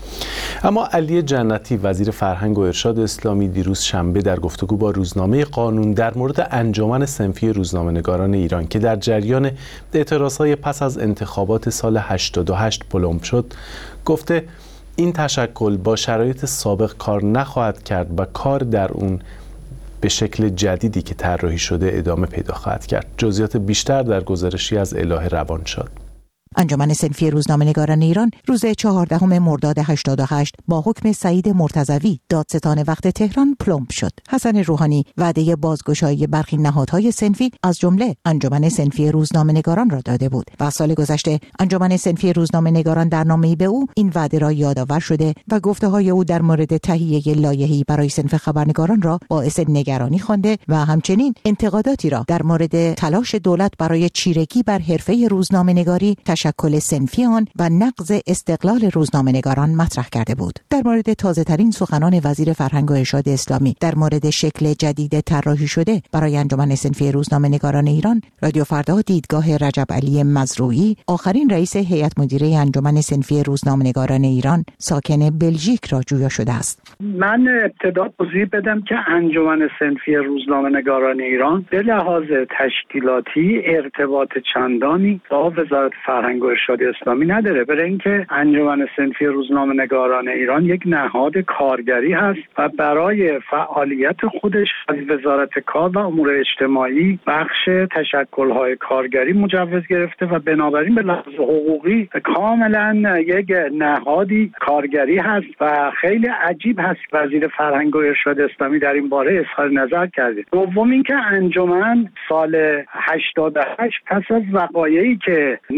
Speaker 2: اما علی جنتی، وزیر فرهنگ و ارشاد اسلامی، دیروز شنبه در گفتگو با روزنامه قانون در مورد انجمن صنفی روزنامه‌نگاران ایران که در جریان اعتراضهای پس از انتخابات سال هشتاد و هشت پلمب شد، گفته این تشکل با شرایط سابق کار نخواهد کرد و کار در اون به شکل جدیدی که طراحی شده ادامه پیدا خواهد کرد. جزئیات بیشتر در گزارشی از الهه روانشاد.
Speaker 14: انجمن صنفی روزنامه‌نگاران ایران روز چهاردهم مرداد هشتاد و هشت با حکم سعید مرتضوی دادستان وقت تهران پلمب شد. حسن روحانی وعده بازگشایی برخی نهادهای صنفی از جمله انجمن صنفی روزنامه‌نگاران را داده بود و سال گذشته انجمن صنفی روزنامه‌نگاران در نامه‌ای به او این وعده را یادآور شده و گفته‌های او در مورد تهیه لایحه‌ای برای صنف خبرنگاران را باعث نگرانی خوانده و همچنین انتقاداتی را در مورد تلاش دولت برای چیرگی بر حرفه روزنامه‌نگاری، تشکل صنفی آن و نقض استقلال روزنامه‌نگاران مطرح کرده بود. در مورد تازه‌ترین سخنان وزیر فرهنگ و ارشاد اسلامی در مورد شکل جدید طراحی شده برای انجمن صنفی روزنامه‌نگاران ایران، رادیو فردا دیدگاه رجب علی مزروعی، آخرین رئیس هیئت مدیره انجمن صنفی روزنامه‌نگاران ایران ساکن بلژیک را جویا شده است.
Speaker 15: من ابتدا توضیح بدم که انجمن صنفی روزنامه‌نگاران ایران به لحاظ تشکیلاتی ارتباط چندانی با وزارت فرهنگ و ارشاد اسلامی نداره، برای اینکه انجمن صنفی روزنامه‌نگاران ایران یک نهاد کارگری هست و برای فعالیت خودش از وزارت کار و امور اجتماعی بخش تشکل‌های کارگری مجوز گرفته و بنابراین به لحاظ حقوقی کاملا یک نهادی کارگری هست و خیلی عجیب هست وزیر فرهنگ و ارشاد اسلامی در این باره اظهار نظر کرده. دوم اینکه انجمن سال هشتاد و هشت پس از وقایعی که نسبت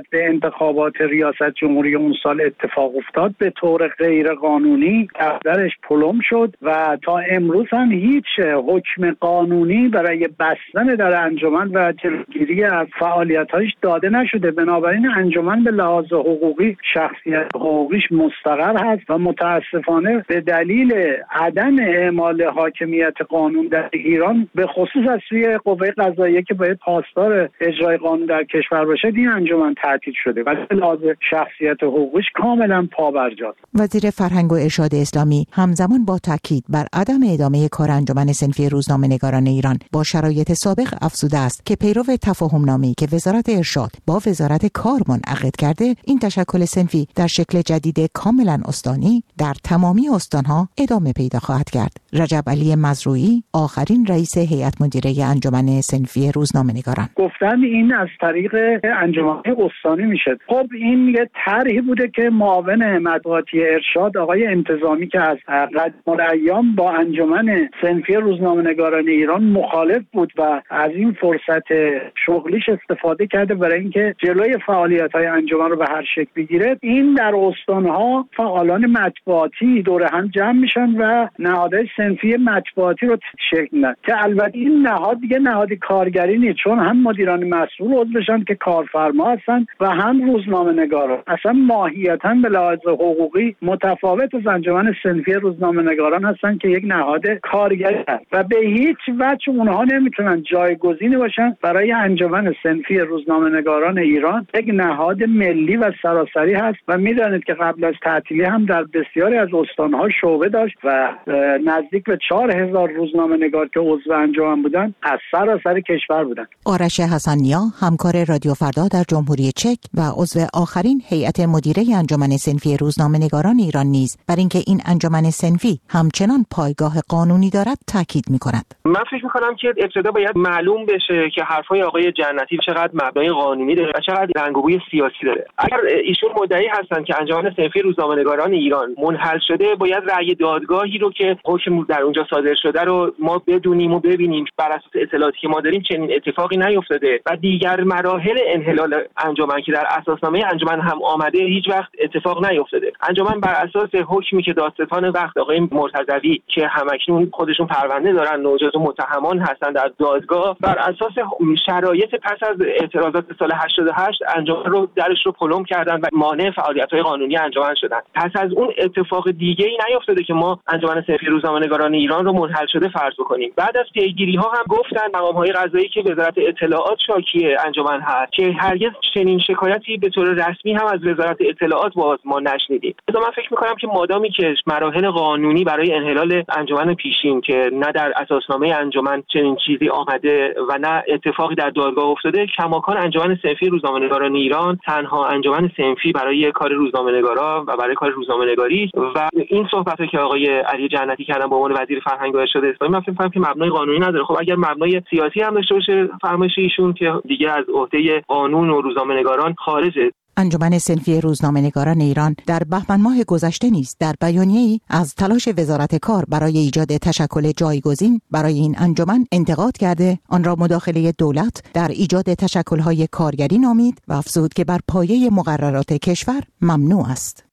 Speaker 15: به انتخابات ریاست جمهوری اون سال اتفاق افتاد به طور غیر قانونی دفترش پلم شد و تا امروز هم هیچ حکم قانونی برای بستن در انجمن و جلوگیری از فعالیت‌هاش داده نشده. بنابراین انجمن به لحاظ حقوقی شخصیت حقوقیش مستقر هست و متاسفانه به دلیل عدم اعمال حاکمیت قانون در ایران به خصوص از سوی قوه قضاییه که باید پاسدار اجرای قانون در کشور باشه این انجمن تعطیل شده و به لحاظ شخصیت حقوقیش کاملا پابرجاست.
Speaker 14: وزیر فرهنگ و ارشاد اسلامی همزمان با تاکید بر عدم ادامه کار انجمن صنفی روزنامه‌نگاران ایران با شرایط سابق افزوده است که پیرو تفاهم‌نامه‌ای که وزارت ارشاد با وزارت کار منعقد کرده، این تشکل صنفی در شکل جدید کاملا استانی در تمامی استان‌ها ادامه پیدا خواهد کرد. رجب علی مزروعی، آخرین رئیس هیئت مدیره انجمن صنفی روزنامه‌نگاران،
Speaker 15: گفتن این از طریق انجمن استانی میشه. خب این یه طرحی بوده که معاون مطبوعاتی ارشاد آقای انتظامی که از قدیم الایام با انجمن صنفی روزنامه‌نگاران ایران مخالف بود و از این فرصت شغلیش استفاده کرده برای اینکه جلوی فعالیت‌های انجمن رو به هر شکل بگیره. این در استان‌ها فعالان مطبوعاتی دور هم جمع میشن و نهادهای صنفی مطبوعاتی رو شکل میدن که البته این نهاد دیگه نهاد کارگری نیست، چون هم مدیران مسئول عضوشن که کارفرما هستن و هم روزنامه‌نگاران. اصلا ماهیتاً به لحاظ حقوقی متفاوت از انجمن صنفی روزنامه‌نگاران هستن که یک نهاد کارگری هست و به هیچ وجه اونها نمیتونن جایگزینی باشن برای انجمن صنفی روزنامه‌نگاران ایران. یک نهاد ملی و سراسری هست و میدانید که قبل از تعطیلی هم در بسیاری از استان‌ها شعبه داشت و نزدیک به چهار هزار روزنامه‌نگار که عضو انجمن بودن از سراسر کشور بودن.
Speaker 14: آرش حسن‌نیا، همکار رادیو فردا در جمهوری چک و عضو آخرین هیئت مدیره انجمن صنفی روزنامه‌نگاران ایران نیز بر اینکه این انجمن صنفی همچنان پایگاه قانونی دارد تاکید می‌کند.
Speaker 16: من فکر می‌کنم که ابتدا باید معلوم بشه که حرفای آقای جنتی چقدر مبنای قانونی داره و چقدر رنگ و بوی سیاسی داره. اگر ایشون مدعی هستن که انجمن صنفی روزنامه‌نگاران ایران منحل شده، باید رأی دادگاهی رو که حکم در اونجا صادر شده رو ما بدونیم و ببینیم. بر اساس اطلاعاتی که ما داریم چنین اتفاقی نیفتاده و دیگر مراحل انحلال انجمن که در اساسنامه انجمن هم آمده هیچ وقت اتفاق نیفتاده. انجمن بر اساس حکمی که دادستان وقت آقای مرتضوی که همکنون خودشون پرونده دارن و جزو متهمان هستن در دادگاه، بر اساس شرایط پس از اعتراضات سال هشتاد و هشت انجمن رو درش رو پلم کردن و مانع فعالیت‌های قانونی انجمن شدن. پس از اون اتفاق دیگه‌ای نیفتاده که ما انجمن صنفی روزنامه‌نگاران ایران رو منحل شده فرض بکنیم. بعد از پیگیری‌ها هم گفتن مقام‌های قضایی که وزارت اطلاعات شاکی انجمن هست که هرگز چنین شکایتی به طور رسمی هم از وزارت اطلاعات باز ما نشنیدیم. لذا من فکر می‌کنم که مادامی که مراحل قانونی برای انحلال انجمن پیشین که نه در اساسنامه انجمن چنین چیزی آمده و نه اتفاقی در دادگاه افتاده، کماکان انجمن صنفی روزنامه‌نگاران ایران تنها انجمن صنفی برای کار روزنامه‌نگارا و برای کار روزنامه‌نگاری و این صحبتی که آقای علی جنتی کردن به عنوان وزیر فرهنگ و ارشاد اسلامی، من فکر می‌کنم که مبنای قانونی نداره. خب اگر مبنای سیاسی هم داشته باشه فرمایش ایشون که دیگه از عهده قانون و روزنامه‌نگاران خارجه.
Speaker 14: انجمن صنفی روزنامه‌نگاران ایران در بهمن ماه گذشته نیز در بیانیه‌ای از تلاش وزارت کار برای ایجاد تشکل جایگزین برای این انجمن انتقاد کرده، آن را مداخله دولت در ایجاد تشکل‌های کارگری نامید و افزود که بر پایه مقررات کشور ممنوع است.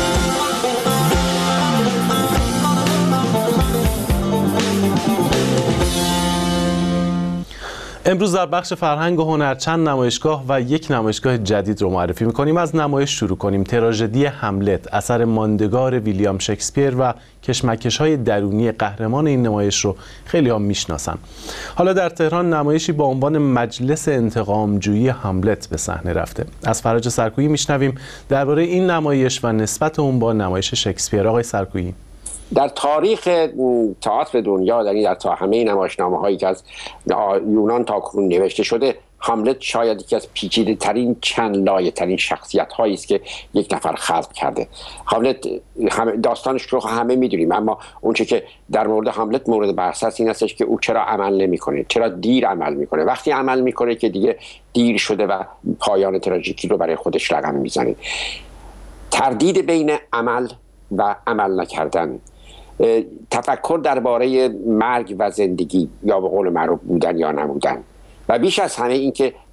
Speaker 2: امروز در بخش فرهنگ و هنر چند نمایشگاه و یک نمایشگاه جدید رو معرفی می‌کنیم. از نمایش شروع کنیم. تراژدی هملت، اثر ماندگار ویلیام شکسپیر و کشمکش‌های درونی قهرمان این نمایش رو خیلی ها میشناسن. حالا در تهران نمایشی با عنوان مجلس انتقامجویی هملت به صحنه رفته. از فراج سرکویی میشنویم درباره این نمایش و نسبت اون با نمایش شکسپیر. آقای سرکویی،
Speaker 17: در تاریخ تئاتر دنیا، یعنی در تا همه نمایشنامه هایی که از یونان تا کنون نوشته شده، هملت شاید یکی از پیچیده ترین چند لایه ترین شخصیت هایی است که یک نفر خلق کرده. هملت داستانش رو همه میدونیم، اما اونچه که در مورد هملت مورد بحث است این استش که او چرا عمل نمیکنه، چرا دیر عمل میکنه. وقتی عمل میکنه که دیگه دیر شده و پایان تراژیکی رو برای خودش رقم میزنه. تردید بین عمل و عمل نکردن، تفکر درباره مرگ و زندگی یا به قول معروف بودن یا نبودن، و بیش از همه این که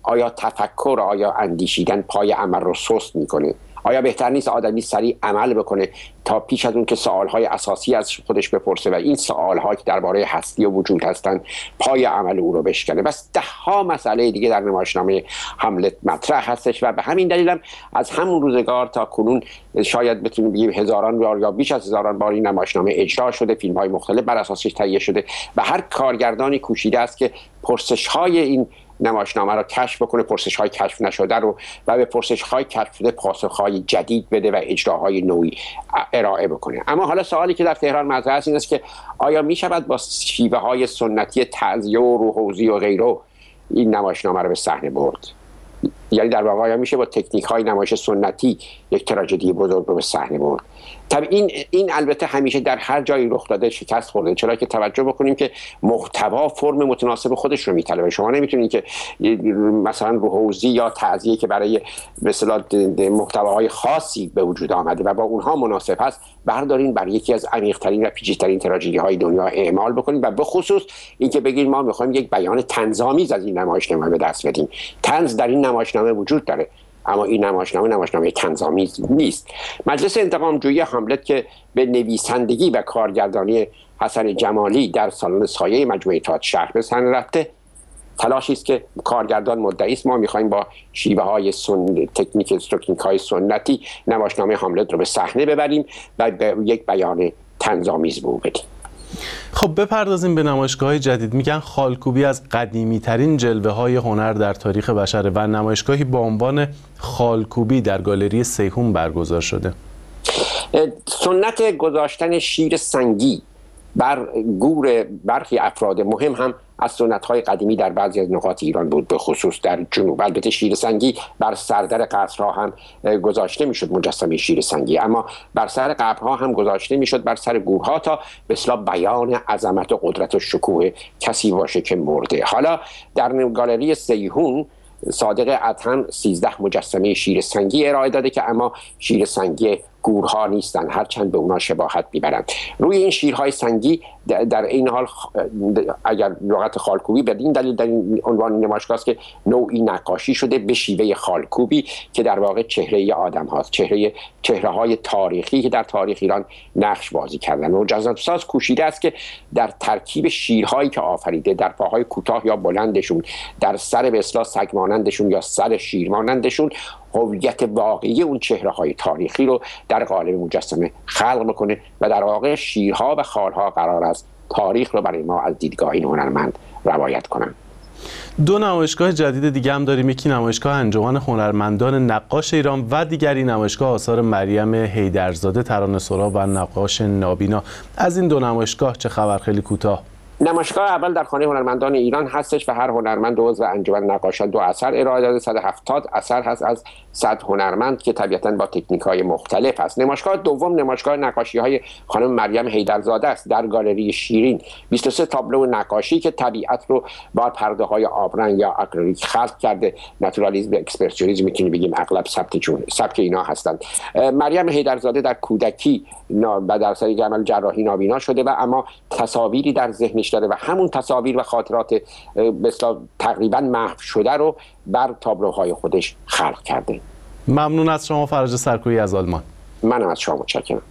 Speaker 17: آیا تفکر، آیا اندیشیدن پای عمل رو سست میکنه؟ آیا بهتر نیست آدمی سریع عمل بکنه تا پیش از اون که سوالهای اساسی از خودش بپرسه و این سوالها که درباره هستی و وجود هستن پای عمل او رو بشکنه؟ بس ده ها مسئله دیگه در نمایشنامه هملت مطرح هستش و به همین دلیلم از همون روزگار تا کنون شاید بتونیم بگیم هزاران بار یا بیش از هزاران بار این نمایشنامه اجرا شده، فیلم های مختلف بر اساسش تهیه شده و هر کارگردانی کوشیده است که پرسش های این نمایشنامه رو کشف بکنه، پرسش های کشف نشده رو و به پرسش های کشف شده پاسخ های جدید بده و اجراهای نوعی ارائه بکنه. اما حالا سوالی که در تهران مطرح است این است که آیا می شود با شیوه های سنتی تعزیه و روحوزی و غیره این نمایشنامه رو به صحنه برد؟ یعنی در واقع آیا میشه با تکنیک های نمایش سنتی یک تراژدی بزرگ رو به صحنه برد؟ طب این این البته همیشه در هر جایی رخ داده شکست خورده، چرا که توجه بکنیم که محتوا فرم متناسب خودش رو میطلبه. شما نمیتونید که مثلا روحوزی یا تعزیه که برای به اصطلاح محتواهای خاصی به وجود آمده و با اونها مناسب هست بردارین برای یکی از عمیق‌ترین و پیچیده‌ترین تراژدی های دنیا اعمال بکنید و به خصوص اینکه بگید ما میخوایم یک بیان طنزآمیز از این نمایشنامه به دست بدیم. طنز در این نمایشنامه وجود داره اما این نمایشنامه نمایشنامه طنزآمیز نیست. مجلس انتقام جویی هملت که به نویسندگی و کارگردانی حسن جمالی در سالن سایه مجموعه تئاتر شهر به صحنه رفته، تلاشی است که کارگردان مدعی است ما می‌خوایم با شیوه های سن... تکنیک تکنیک های سنتی نمایشنامه هملت رو به صحنه ببریم و به یک بیان طنزآمیز به او بدیم.
Speaker 2: خب بپردازیم به نمایشگاه‌های جدید. میگن خالکوبی از قدیمی‌ترین جلوه‌های هنر در تاریخ بشر و نمایشگاهی با عنوان خالکوبی در گالری سیهون برگزار شده.
Speaker 17: سنت گذاشتن شیر سنگی بر گور برخی افراد مهم هم از سنت‌های قدیمی در بعضی از نقاط ایران بود، به خصوص در جنوب. البته شیر سنگی بر سردر قصرها هم گذاشته میشد، مجسمه شیر سنگی، اما بر سر قبرها هم گذاشته میشد، بر سر گورها، تا به اصطلاح بیان عظمت و قدرت و شکوه کسی باشه که مرده. حالا در گالری سیهون صادق ادهم سیزده مجسمه شیر سنگی ارائه داده که اما شیر سنگی گورها نیستن، هرچند به اونا شباهت میبرند. روی این شیرهای سنگی در این حال اگر لغت خالکوبی به این دلیل در این عنوان نمایشگاه است که نوعی نقاشی شده به شیوه خالکوبی که در واقع چهره آدم هاست، چهره چهره های تاریخی که در تاریخ ایران نقش بازی کردن. مجسمه ساز کوشیده است که در ترکیب شیرهایی که آفریده، در پاهای کوتاه یا بلندشون، در سر به اصطلاح سگ مانندشون یا سر شیر مانندشون، هویت واقعی اون چهره‌های تاریخی رو در قالب مجسمه خلق میکنه و در واقع شیرها و خالها قرار است تاریخ رو برای ما از دیدگاه این هنرمند روایت کنن.
Speaker 2: دو نمایشگاه جدید دیگه هم داریم، یکی نمایشگاه انجمن هنرمندان نقاش ایران و دیگری نمایشگاه آثار مریم حیدرزاده ترانه‌سرا و نقاش نابینا. از این دو نمایشگاه چه خبر؟ خیلی کوتاه.
Speaker 17: نمایشگاه اول در خانه هنرمندان ایران هستش و هر هنرمند عضو انجمن نقاشان دو اثر ارائه داده. صد و هفتاد اثر هست از صد هنرمند که طبیعتاً با تکنیک‌های مختلف هست. نمایشگاه دوم نمایشگاه نقاشی‌های خانم مریم حیدرزاده است در گالری شیرین. بیست و سه تابلو نقاشی که طبیعت رو با پرده‌های آبرنگ یا آکریلیک خلق کرده. ناتورالیسم، اکسپرسیونیسم میتونیم بگیم اغلب سبک جون سبک اینا هستند. مریم حیدرزاده در کودکی و در سر عمل جراحی نابینا شده و اما تصاویری در ذهنش داره و همون تصاویر و خاطرات مثلا تقریبا محو شده رو بر تابلوهای خودش خلق کرده.
Speaker 2: ممنون از شما فرج سرکویی از آلمان.
Speaker 17: منم از شما متشکرم.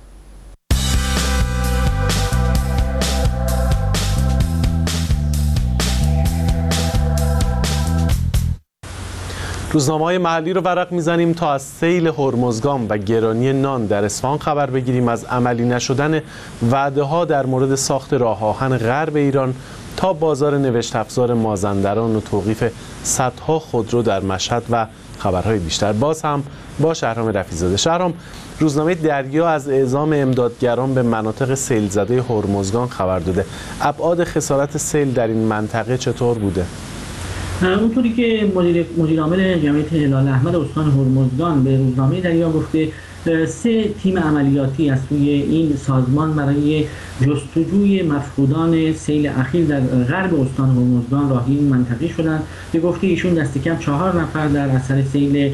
Speaker 2: روزنامه‌های محلی رو ورق میزنیم تا از سیل هرمزگان و گرانی نان در اصفهان خبر بگیریم، از عملی نشدن وعده‌ها در مورد ساخت راه آهن غرب ایران تا بازار نوشت افزار مازندران و توقیف صدها خودرو در مشهد و خبرهای بیشتر. باز هم با شهرام رفیع‌زاده. شهرام، روزنامه دریا از اعزام امدادگران به مناطق سیل زده هرمزگان خبر داده. ابعاد خسارت سیل در این منطقه چطور بوده؟
Speaker 10: اونطوری که مدیر مدیر عامل جمعیت هلال احمر استان هرمزگان به روزنامه دریا گفته، سه تیم عملیاتی از توی این سازمان برای جستجوی مفقودان سیل اخیر در غرب استان هرمزگان راهی این منطقه شدند. به گفته ایشون دست کم چهار نفر در اثر سیل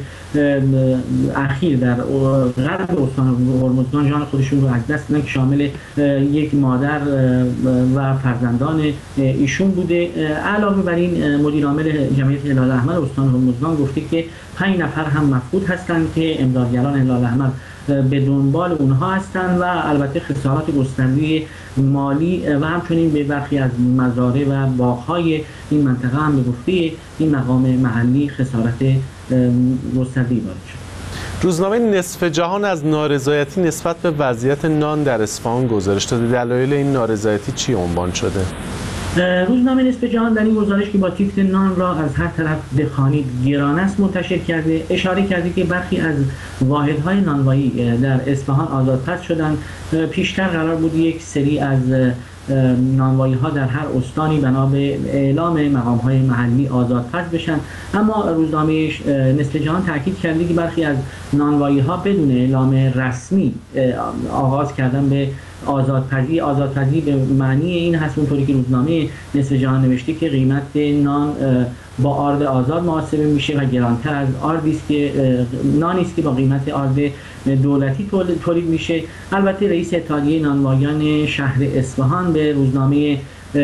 Speaker 10: اخیر در غرب استان هرمزگان جان خودشون رو از دست دادن که شامل یک مادر و فرزندان ایشون بوده. علاوه بر این مدیر عامل جمعیت هلال احمر استان هرمزگان گفته که پنج نفر هم مفقود هستند که امدادگران هلال احمر به دنبال اونها هستند و البته خسارات گسترده مالی و همچنین به برخی از مزارع و باغ‌های این منطقه هم به گفته این مقام محلی خسارت گسترده‌ای وارد شد.
Speaker 2: روزنامه نصف جهان از نارضایتی نسبت به وضعیت نان در اصفهان گزارش داده. دلایل این نارضایتی چی عنوان شده؟
Speaker 10: روزنامه نصف جهان در این گزارش که با تیتر نان را از هر طرف بخوانید گران است منتشر کرده، اشاره کرده که برخی از واحدهای نانوایی در اصفهان آزادپس شدند. پیشتر قرار بود یک سری از نانوایی ها در هر استانی بنا به اعلام مقام های محلی آزادپس بشن، اما روزنامه نصف جهان تاکید کرده که برخی از نانوایی ها بدون اعلام رسمی آغاز کردن به آزادپزی. آزادپزی به معنی این هست اونطوری که روزنامه نصف جهان نوشته که قیمت نان با آرد آزاد محاسبه میشه و گرانتر از آردی است که نانی است که با قیمت آرد دولتی تولید میشه. البته رئیس اتحادیه نانوایان شهر اصفهان به روزنامه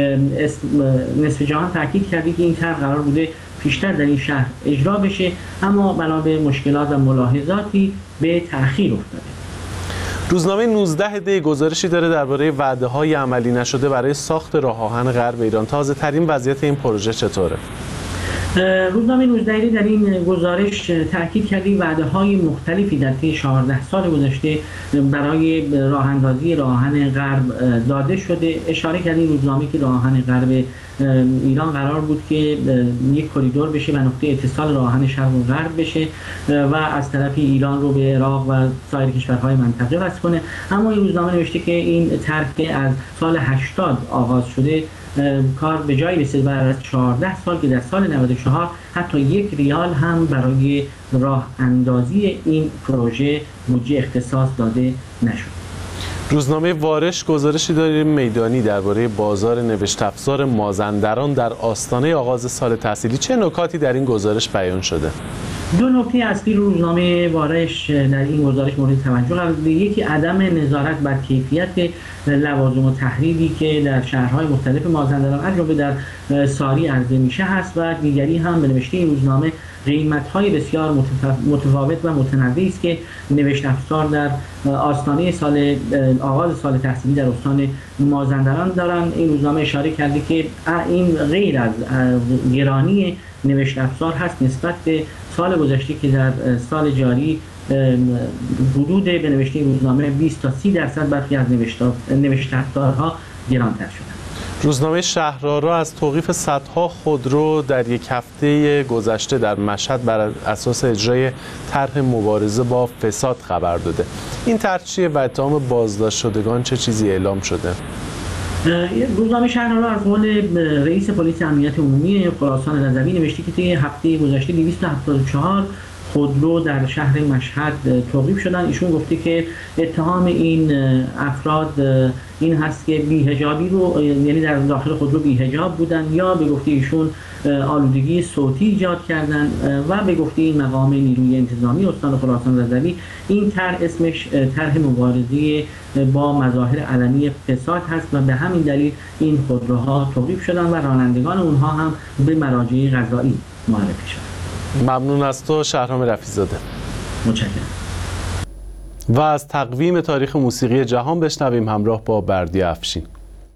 Speaker 10: نصف جهان تاکید کرده که این طرح قرار بوده پیشتر در این شهر اجرا بشه، اما بنا به مشکلات و ملاحظاتی به تأخیر افتاده.
Speaker 2: روزنامه نوزده دی گزارشی داره درباره وعده‌های عملی نشده برای ساخت راه آهن غرب ایران. تازه ترین وضعیت این پروژه چطوره؟
Speaker 10: روزنامه نوزده دی در این گزارش تاکید کرده وعده‌های مختلفی در طی چهارده سال گذشته برای راه اندازی راه آهن غرب داده شده. اشاره کرده این روزنامه که راه آهن غرب ایران قرار بود که یک کریدور بشه و نقطه اتصال راه آهن شرق و غرب بشه و از طرف ایران رو به عراق و سایر کشورهای منطقه وصل کنه، اما این روزنامه نوشته که این طرح از سال هشتاد آغاز شده کار به جایی رسید و از چهارده سال که در سال نود و چهار حتی یک ریال هم برای راه اندازی این پروژه بودجه اختصاص داده نشد.
Speaker 2: روزنامه وارش گزارشی داره میدانی درباره بازار نوشت افزار مازندران در آستانه آغاز سال تحصیلی. چه نکاتی در این گزارش بیان شده؟
Speaker 10: دو نکته اصلی روزنامه وارش در این گزارش مورد توجه قرار داده. یکی عدم نظارت بر کیفیت لوازم و تحریری که در شهرهای مختلف مازندران از جمله در ساری عرضه میشه هست و دیگری هم به نوشته این روزنامه قیمت‌های بسیار متفاوت و متنوعی است که نوشت افزار در آستانه سال آغاز سال تحصیلی در استان مازندران دارند. این روزنامه اشاره کرده که این غیر از گرانی نوشت افزار هست نسبت به سال گذشته که در سال جاری حدود به نوشته روزنامه بیست تا سی درصد برخی از نوشت افزارها گرانتر شدند.
Speaker 2: روزنامه شهرآرا از توقیف صدها خودرو در یک هفته گذشته در مشهد بر اساس اجرای طرح مبارزه با فساد خبر داده. این طرح چیه و اتهام بازداشت شدگان چه چیزی اعلام شده؟
Speaker 10: روزنامه شهرآرا از قول رئیس پلیس امنیت عمومی خراسان رضوی نوشته که طی هفته گذشته دویست و هفتاد و چهار خودرو در شهر مشهد توقیف شدن. ایشون گفته که اتهام این افراد این هست که بی‌حجابی رو یعنی در داخل خودرو بی‌حجاب بودن یا به گفته ایشون آلودگی صوتی ایجاد کردن و به گفته این مقام نیروی انتظامی استان خراسان رضوی این طرح اسمش طرح مبارزه با مظاهر علنی فساد هست و به همین دلیل این خودروها توقیف شدن و رانندگان اونها هم به مراجع قضایی معرفی شدن.
Speaker 2: ممنون از تو شهرام رفیع‌زاده.
Speaker 10: متشکرم.
Speaker 2: و از تقویم تاریخ موسیقی جهان بشنویم همراه با بردی افشین.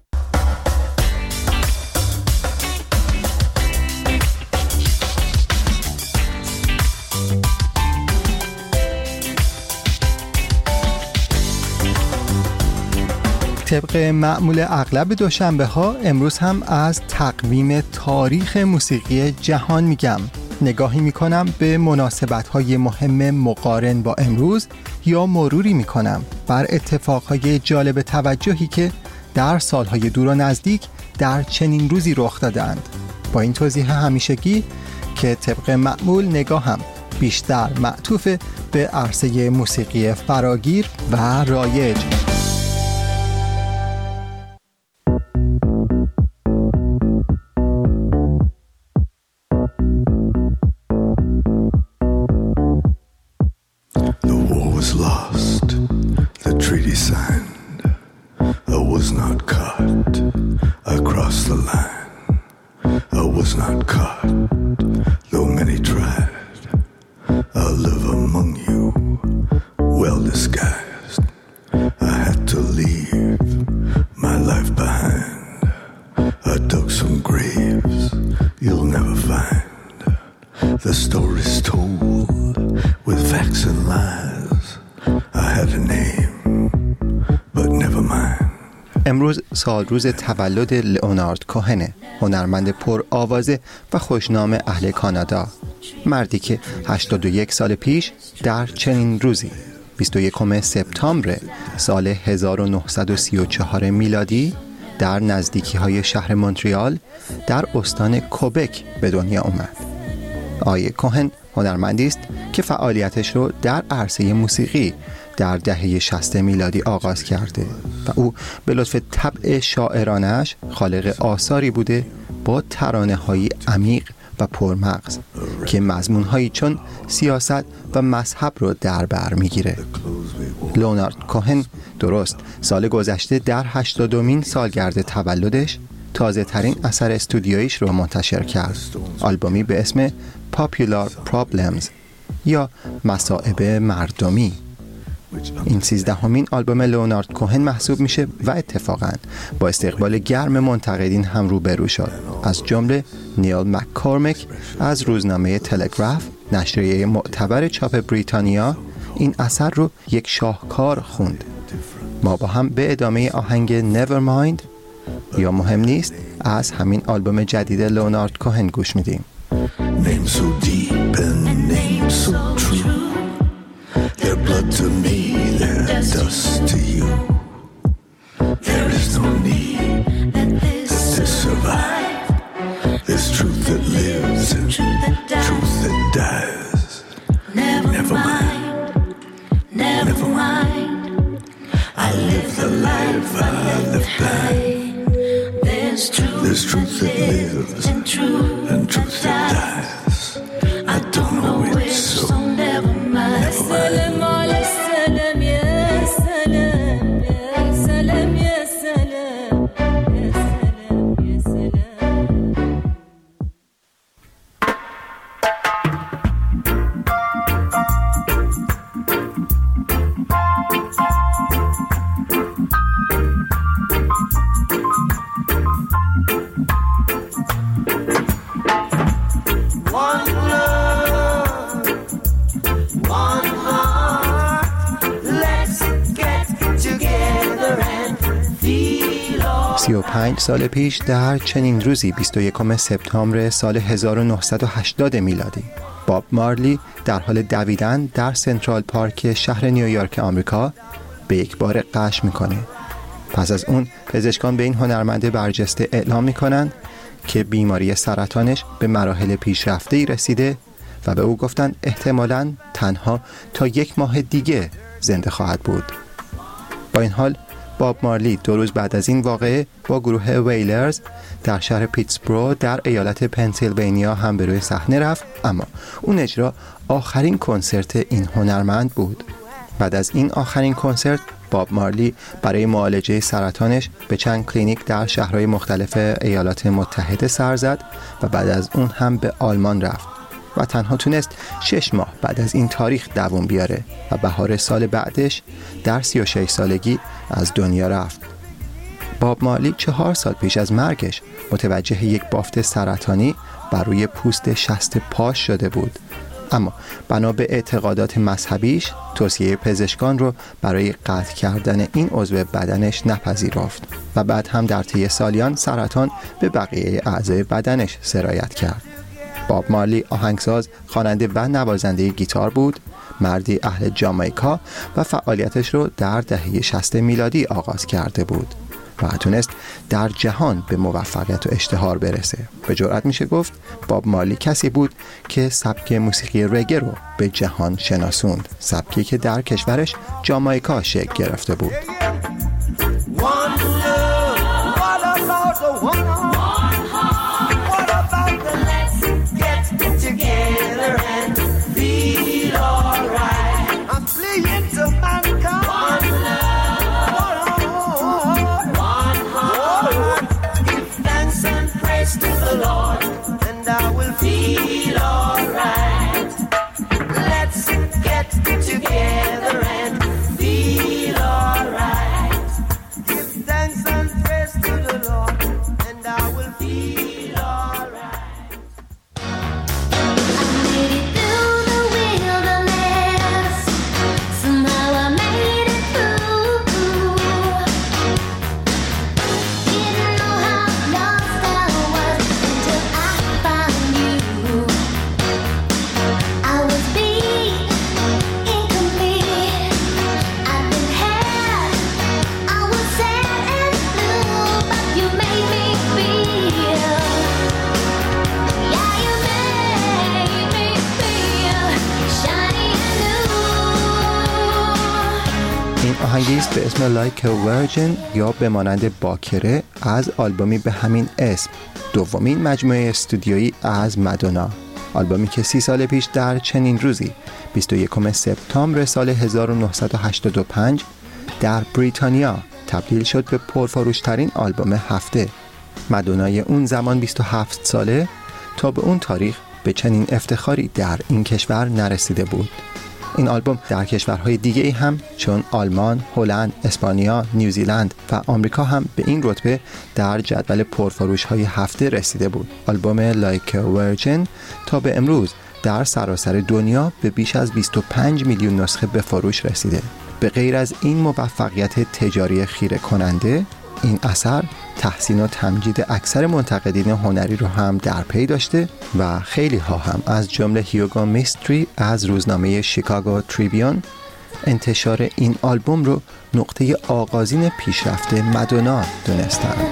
Speaker 18: طبق معمول اغلب دوشنبه ها امروز هم از تقویم تاریخ موسیقی جهان میگم. نگاهی میکنم به مناسبت های مهم مقارن با امروز یا مروری میکنم بر اتفاقهای جالب توجهی که در سالهای دور و نزدیک در چنین روزی رخ دادند. با این توضیح همیشگی که طبق معمول نگاهم بیشتر معطوف به عرصه موسیقی فراگیر و رایج. امروز سالروز تولد لئونارد کوهن، هنرمند پر آوازه و خوشنام اهل کانادا، مردی که هشتاد و یک سال پیش در چنین روزی بیست و یکم سپتامبر سال هزار و نهصد و سی و چهار میلادی در نزدیکی های شهر مونتریال در استان کوبک به دنیا اومد. آقای کوهن هنرمندی است که فعالیتش رو در عرصه موسیقی در دهه شصت میلادی آغاز کرده و او به لطف طبع شاعرانش خالق آثاری بوده با ترانه‌های عمیق و پرمغز که مضمون‌هایی چون سیاست و مذهب رو در بر می‌گیره. لئونارد کوهن درست سال گذشته در هشتادمین سالگرد تولدش تازه ترین اثر استودیویش رو منتشر کرد، آلبومی به اسم Popular Problems یا مصائب مردمی. این سیزدهمین آلبوم لئونارد کوهن محسوب میشه و اتفاقاً با استقبال گرم منتقدین هم روبرو شد، از جمله نیل مککورمیک از روزنامه تلگراف، نشریه معتبر چاپ بریتانیا، این اثر رو یک شاهکار خوند. ما با هم به ادامه آهنگ Nevermind یا مهم نیست از همین آلبوم جدید لئونارد کوهن گوش میدیم.
Speaker 19: Name so deep and name so true. Their blood to me, their dust to you. There is no need that this survive. There's truth that lives and truth that dies. Never mind, never mind. I live the life I live by. There's truth that lives and truth that dies. I don't know it, so never mind. Salam ala salam ya salam ya salam ya salam ya salam ya salam.
Speaker 18: سی و پنج سال پیش در چنین روزی بیست و یکم سپتامبر سال هزار و نهصد و هشتاد میلادی باب مارلی در حال دویدن در سنترال پارک شهر نیویورک آمریکا به یک بار غش میکنه. پس از اون پزشکان به این هنرمند برجسته اعلام میکنن که بیماری سرطانش به مراحل پیشرفته‌ای رسیده و به او گفتن احتمالاً تنها تا یک ماه دیگه زنده خواهد بود. با این حال باب مارلی دو روز بعد از این واقعه با گروه ویلرز در شهر پیتسبرو در ایالت پنسیلوانیا هم به روی صحنه رفت، اما اون اجرا آخرین کنسرت این هنرمند بود. بعد از این آخرین کنسرت باب مارلی برای معالجه سرطانش به چند کلینیک در شهرهای مختلف ایالات متحده سر زد و بعد از اون هم به آلمان رفت و تنها تونست شش ماه بعد از این تاریخ دوام بیاره و بهار سال بعدش در سی و شش سالگی از دنیا رفت. باب مارلی چهار سال پیش از مرگش متوجه یک بافت سرطانی بر روی پوست شست پاش شده بود، اما بنا به اعتقادات مذهبیش توصیه پزشکان رو برای قطع کردن این عضو بدنش نپذیرفت و بعد هم در طی سالیان سرطان به بقیه اعضای بدنش سرایت کرد. باب مارلی آهنگساز، خواننده و نوازنده گیتار بود، مردی اهل جامائیکا و فعالیتش رو در دهه شصت میلادی آغاز کرده بود و تونست در جهان به موفقیت و اشتهار برسه. به جرئت میشه گفت باب مارلی کسی بود که سبک موسیقی رگه رو به جهان شناسوند، سبکی که در کشورش جامائیکا شکل گرفته بود. آهنگی است به اسم Like a Virgin یا به مانند باکره از آلبومی به همین اسم، دومین مجموعه استودیویی از مادونا. آلبومی که سی سال پیش در چنین روزی بیست و یکم سپتامبر سال هزار و نهصد و هشتاد و پنج در بریتانیا تبدیل شد به پرفروشترین آلبوم هفته. مادونای اون زمان بیست و هفت ساله تا به اون تاریخ به چنین افتخاری در این کشور نرسیده بود. این آلبوم در کشورهای دیگه هم چون آلمان، هلند، اسپانیا، نیوزیلند و آمریکا هم به این رتبه در جدول پرفروش‌های هفته رسیده بود. آلبوم Like a Virgin تا به امروز در سراسر دنیا به بیش از بیست و پنج میلیون نسخه به فروش رسیده. به غیر از این موفقیت تجاری خیره کننده، این اثر تحسین و تمجید اکثر منتقدین هنری رو هم در پی داشته و خیلی ها هم از جمله هیوگو میستری از روزنامه شیکاگو تریبیون انتشار این آلبوم رو نقطه آغازین پیشرفت مادونا دونستند.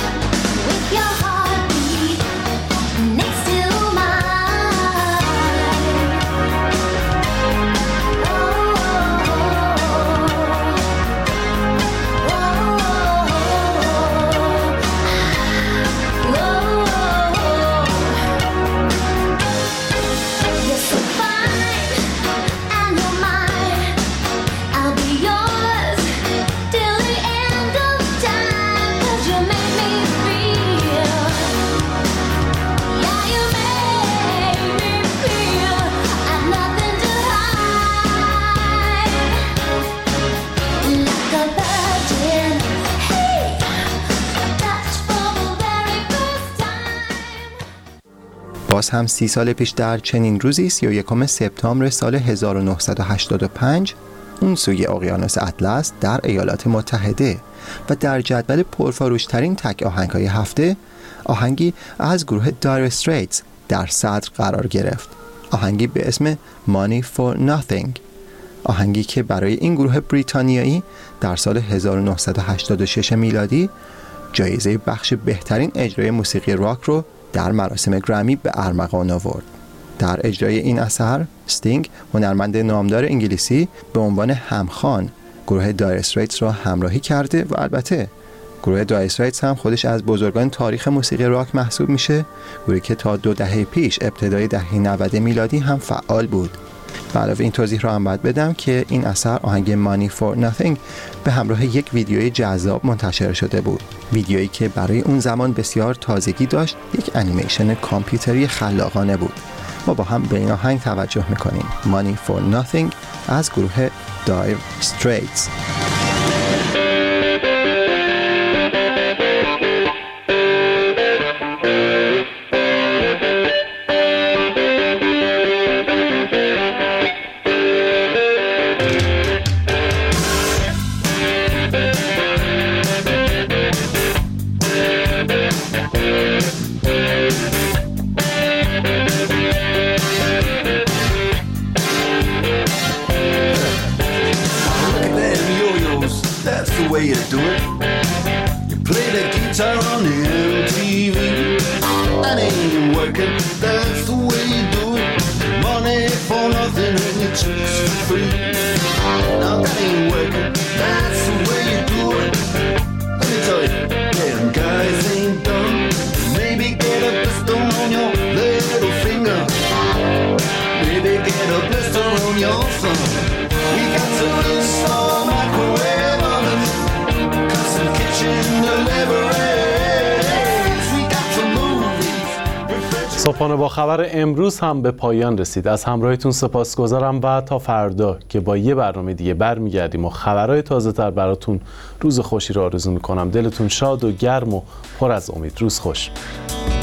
Speaker 18: باز هم سی سال پیش در چنین روزی سی و یکم سپتامبر سال هزار و نهصد و هشتاد و پنج اون سوی اقیانوس اطلس در ایالات متحده و در جدول پرفروشترین تک آهنگ‌های هفته آهنگی از گروه دایر استریتس در صدر قرار گرفت. آهنگی به اسم Money for Nothing، آهنگی که برای این گروه بریتانیایی در سال هزار و نهصد و هشتاد و شش میلادی جایزه بخش بهترین اجرای موسیقی راک رو در مراسم گرمی به ارمغان آورد. در اجرای این اثر استینگ، هنرمند نامدار انگلیسی، به عنوان همخوان گروه دایر استریتس را همراهی کرده و البته گروه دایر استریتس هم خودش از بزرگان تاریخ موسیقی راک محسوب میشه، گروهی که تا دو دهه پیش ابتدای دهه نود میلادی هم فعال بود. به علاوه این توضیح را هم باید بدم که این اثر آهنگ Money for Nothing به همراه یک ویدیوی جذاب منتشر شده بود، ویدیویی که برای اون زمان بسیار تازگی داشت، یک انیمیشن کامپیوتری خلاقانه بود. ما با هم به این آهنگ توجه میکنیم. Money for Nothing از گروه دایر استریتس.
Speaker 19: your fun. We got to install microwave ovens, custom kitchen deliveries. We got the movies.
Speaker 2: صبحانه با خبر امروز هم به پایان رسید. از همراهیتون سپاسگزارم و تا فردا که با یه برنامه دیگه برمیگردیم و خبرهای تازه تر براتون روز خوشی رو آرزو میکنم. دلتون شاد و گرم و پر از امید. روز خوش.